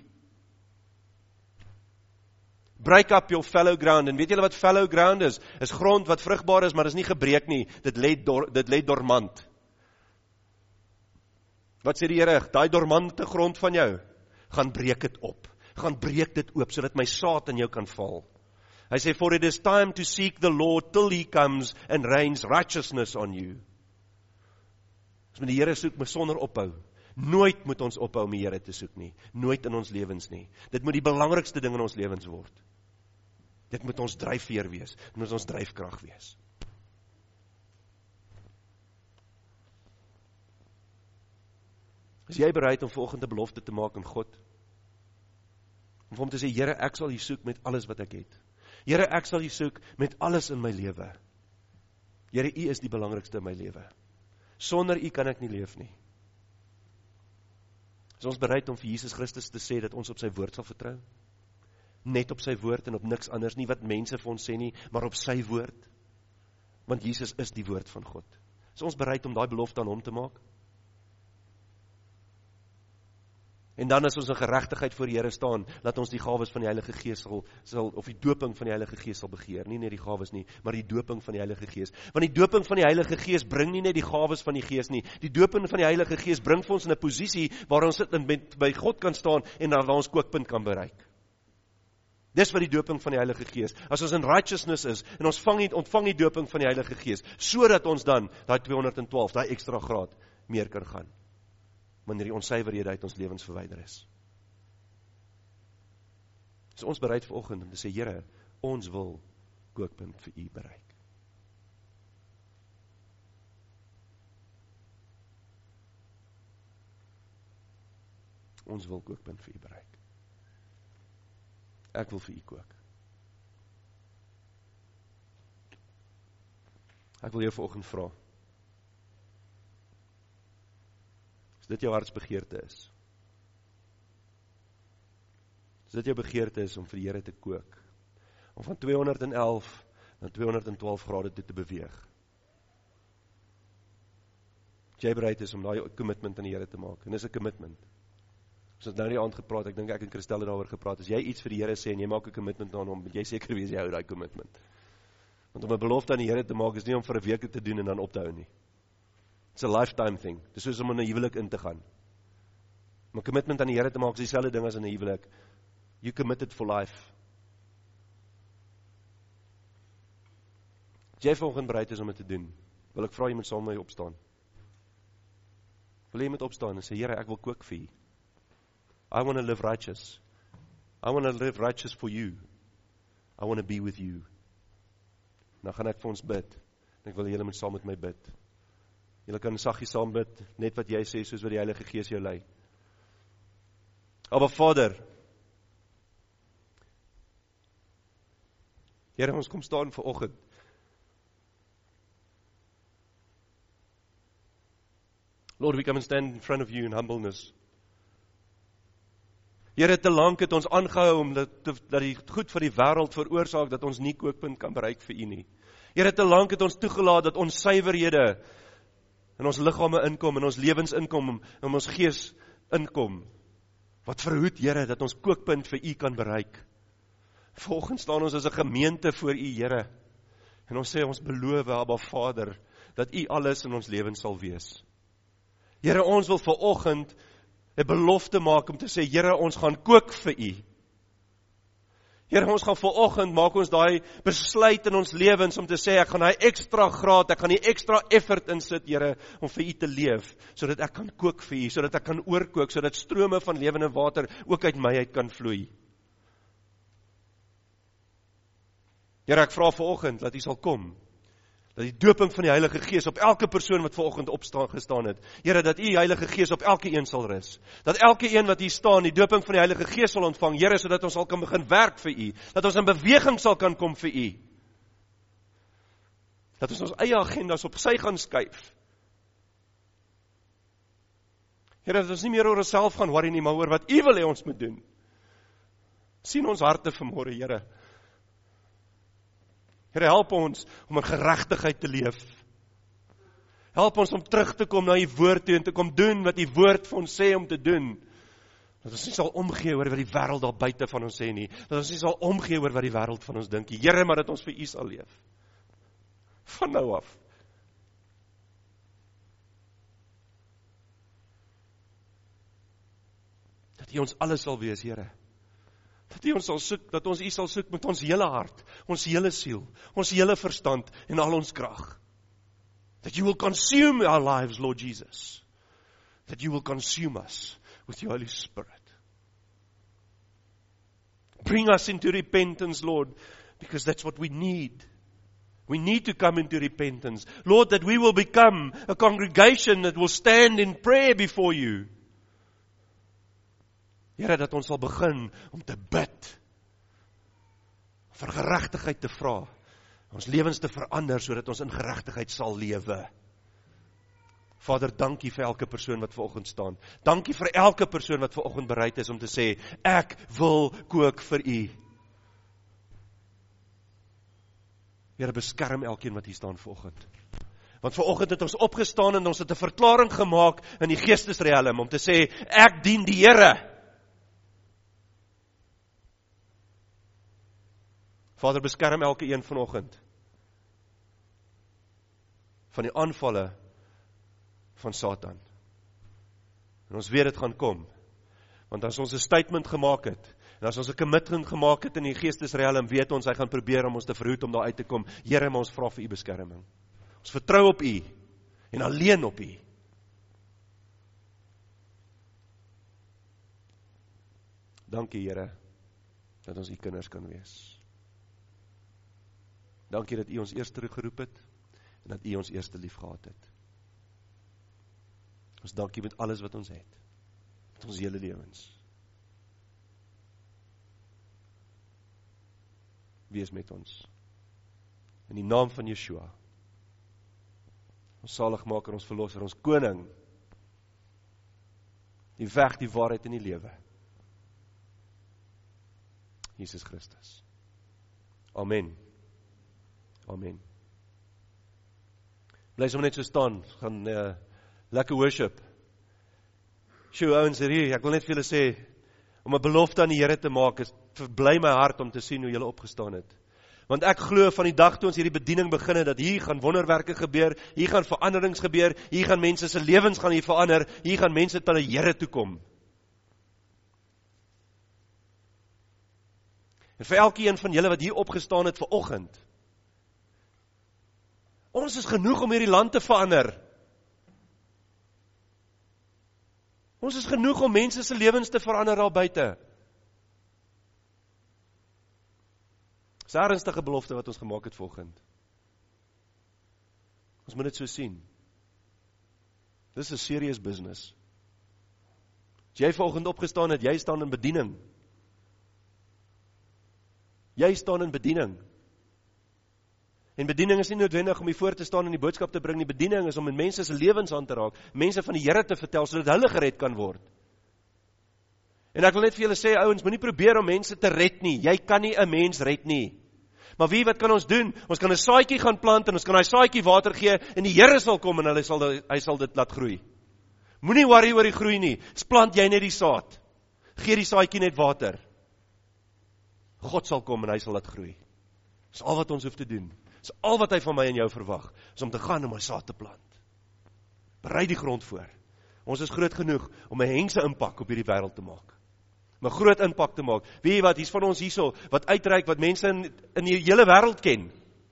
S1: Break up your fallow ground, en weet julle wat fallow ground is? Is grond wat vrugbaar is, maar is nie gebreek nie, dit lê dormant. Wat sê die Here? Daai dormante grond van jou, gaan breek dit op, gaan breek dit oop, sodat my saad in jou kan val. Hy sê, for it is time to seek the Lord till he comes and rains righteousness on you. As met die Here soek, maar sonder ophou. Nooit moet ons ophou om die Here te soek nie. Nooit in ons lewens nie. Dit moet die belangrikste ding in ons lewens word. Dit moet ons dryfveer wees. Dit moet ons dryfkrag wees. Is jy bereid om volgende belofte te maak aan God? Om vir hom te sê, Here, ek sal U soek met alles wat ek het. Here, ek sal U soek met alles in my lewe. Here, U is die belangrikste in my lewe. Sonder U kan ek nie leef nie. Is ons bereid om vir Jesus Christus te sê dat ons op sy woord sal vertrou? Net op sy woord en op niks anders nie wat mense vir ons sê nie, maar op sy woord. Want Jesus is die woord van God. Is ons bereid om daai belofte aan hom te maak? En dan as ons in geregtigheid voor die Here staan, laat ons die gawes van die Heilige Gees of die doping van die Heilige Gees sal begeer. Nie net die gawes nie, maar die doping van die Heilige Gees. Want die doping van die Heilige Gees bring nie net die gawes van die Gees nie. Die doping van die Heilige Gees bring vir ons in 'n posisie waar ons sit en by God kan staan en waar ons kookpunt kan bereik. Dis wat die doping van die Heilige Gees. As ons in righteousness is en ons ontvang die doping van die Heilige Gees, sodat ons dan daai 212, daai ekstra graad meer kan gaan. Wanneer die onsuiverhede uit ons lewens verwyder is. Is ons bereid vanoggend om te sê, Here, ons wil kookpunt vir U bereik. Ons wil kookpunt vir U bereik. Ek wil vir U kook. Ek wil jou vanoggend vra, dit jou hartsbegeerte is. As dit jou begeerte is om vir die Here te kook, om van 211 na 212 grade toe te beweeg. As jy bereid is om daai commitment aan die Here te maak, en dis 'n commitment. Ons het nou die aand gepraat, ek dink ek en Christel het daaroor gepraat, as jy iets vir die Here sê en jy maak 'n commitment aan hom, moet jy seker wees jy hou daai commitment. Want om 'n belofte aan die Here te maak is nie om vir 'n week te doen en dan op te hou nie. It's a lifetime thing. Dis soos om in 'n huwelik in te gaan. Om 'n commitment aan die Here te maak is dieselfde ding as in 'n huwelik. You committed for life. As jy vanoggend bereid is om dit te doen, wil ek vra jy moet saam met my opstaan. Wil jy moet opstaan en sê, Here, ek wil kook vir U. I want to live righteous. I want to live righteous for you. I want to be with you. Nou gaan ek vir ons bid. En ek wil julle moet saam met my bid. Julle kan saggies saam bid, net wat jy sê, soos wat die Heilige Gees jou lei. Aba Vader, Here, ons kom staan vanoggend. Lord, we come and stand in front of you in humbleness. Here, te lank het ons aangehou om dat die goed van die wêreld veroorsaak dat ons nie kookpunt kan bereik vir U nie. Here, te lank het ons toegelaat dat ons suiwerhede in ons liggame inkom, in ons lewens inkom, in ons gees inkom. Wat verhoed, Here, dat ons kookpunt vir U kan bereik. Vanoggend staan ons as 'n gemeente voor U, Here. En ons sê, ons beloof, Abba Vader, dat U alles in ons lewens sal wees. Here, ons wil vanoggend 'n belofte maak om te sê, Here, ons gaan kook vir U. Here, ons gaan vanoggend maak ons daai besluit in ons lewens om te sê, ek gaan daai ekstra graad, ek gaan die ekstra effort insit, Here, om vir U te leef, sodat ek kan kook vir U, sodat ek kan oorkook, sodat strome van lewende water ook uit my uit kan vloei. Here, ek vra vanoggend dat U sal kom, dat die doping van die Heilige Gees op elke persoon wat vanoggend gestaan het, Here, dat U Heilige Gees op elke een sal rus, dat elke een wat hier staan, die doping van die Heilige Gees sal ontvang, Here, sodat ons al kan begin werk vir U, dat ons in beweging sal kan kom vir U, dat ons eie agendas op sy gaan skuif. Here, dat ons nie meer oor onsself gaan worry nie, maar oor wat U wil hê ons moet doen. Sien ons harte vanmôre, Here. Here, help ons om in geregtigheid te leef. Help ons om terug te kom na U woord toe en te kom doen wat U woord vir ons sê om te doen. Dat ons nie sal omgee oor wat die wêreld daar buite van ons sê nie. Dat ons nie sal omgee oor wat die wêreld van ons dink nie. Here, maar dat ons vir U sal leef. Van nou af. Dat U ons alles sal wees, Here. Dat U ons sal soek, dat ons U sal soek met ons hele hart, ons hele siel, ons hele verstand en al ons krag. That you will consume our lives, Lord Jesus. That you will consume us with your Holy Spirit. Bring us into repentance, Lord, because that's what we need. We need to come into repentance. Lord, that we will become a congregation that will stand in prayer before you. Here, dat ons sal begin om te bid, vir geregtigheid te vra, ons lewens te verander, sodat ons in geregtigheid sal lewe. Vader, dankie vir elke persoon wat vanoggend staan. Dankie vir elke persoon wat vanoggend bereid is om te sê, ek wil kook vir U. Here, beskerm elkeen wat hier staan vanoggend. Want vanoggend het ons opgestaan en ons het 'n verklaring gemaak in die geestesriem om te sê, ek dien die Here. Vader, beskerm elke een vanoggend van die aanvalle van Satan. En ons weet dit gaan kom. Want as ons 'n statement gemaak het, en as ons 'n commitment gemaak het in die geestesriem, weet ons hy gaan probeer om ons te verhoed om daar uit te kom. Here, maar ons vra vir U beskerming. Ons vertrou op U en alleen op U. Dankie, Here, dat ons U kinders kan wees. Dankie dat U ons eers teruggeroep het en dat U ons eerste lief gehad het. Ons dankie met alles wat ons het, met ons hele lewens. Wees met ons. In die naam van Yeshua. Ons saligmaker, ons verlosser, ons koning. Die weg, die waarheid en die lewe. Jesus Christus. Amen. Amen. Bly sommer net so staan, gaan lekker worship. Sjoe, ouens hier, ek wil net vir julle sê, om 'n belofte aan die Here te maak, is verbly my hart om te sien hoe julle opgestaan het. Want ek glo van die dag toe ons hierdie bediening begin het, dat hier gaan wonderwerke gebeur, hier gaan veranderings gebeur, hier gaan mense se lewens gaan hier verander, hier gaan mense tot die Here toe kom. En vir elkeen van julle wat hier opgestaan het vanoggend, ons is genoeg om hierdie land te verander. Ons is genoeg om mense se lewens te verander daar buite. Dis 'n ernstige belofte wat ons gemaak het vanoggend. Ons moet dit so sien. Dis 'n serious business. As jy vanoggend opgestaan het, jy staan in bediening. Jy staan in bediening. En bediening is nie noodwendig om hier voor te staan en die boodskap te bring. Die bediening is om met mense se lewens aan te raak, mense van die Here te vertel, sodat hulle gered kan word. En ek wil net vir julle sê, ouens, moenie probeer om mense te red nie. Jy kan nie 'n mens red nie. Maar wat kan ons doen? Ons kan 'n saadjie gaan plant en ons kan daai saadjie water gee en die Here sal kom en hy sal dit laat groei. Moenie worry oor die groei nie. Plant jy net die saad. Gee die saadjie net water. God sal kom en hy sal laat groei. Dis al wat ons hoef te doen. Dis al wat hy van my en jou verwag, is om te gaan om my saad te plant. Berei die grond voor. Ons is groot genoeg om 'n hengse impak op hierdie wêreld te maak. Om 'n groot impak te maak. Weet jy wat, hier's van ons hierso, wat uitreik, wat mense in die hele wêreld ken.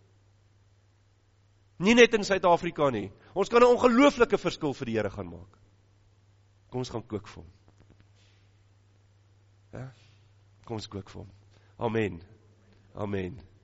S1: Nie net in Suid-Afrika nie. Ons kan 'n ongelooflike verskil vir die Here gaan maak. Kom ons gaan kook vir hom. Ja? Kom ons kook vir hom. Amen. Amen.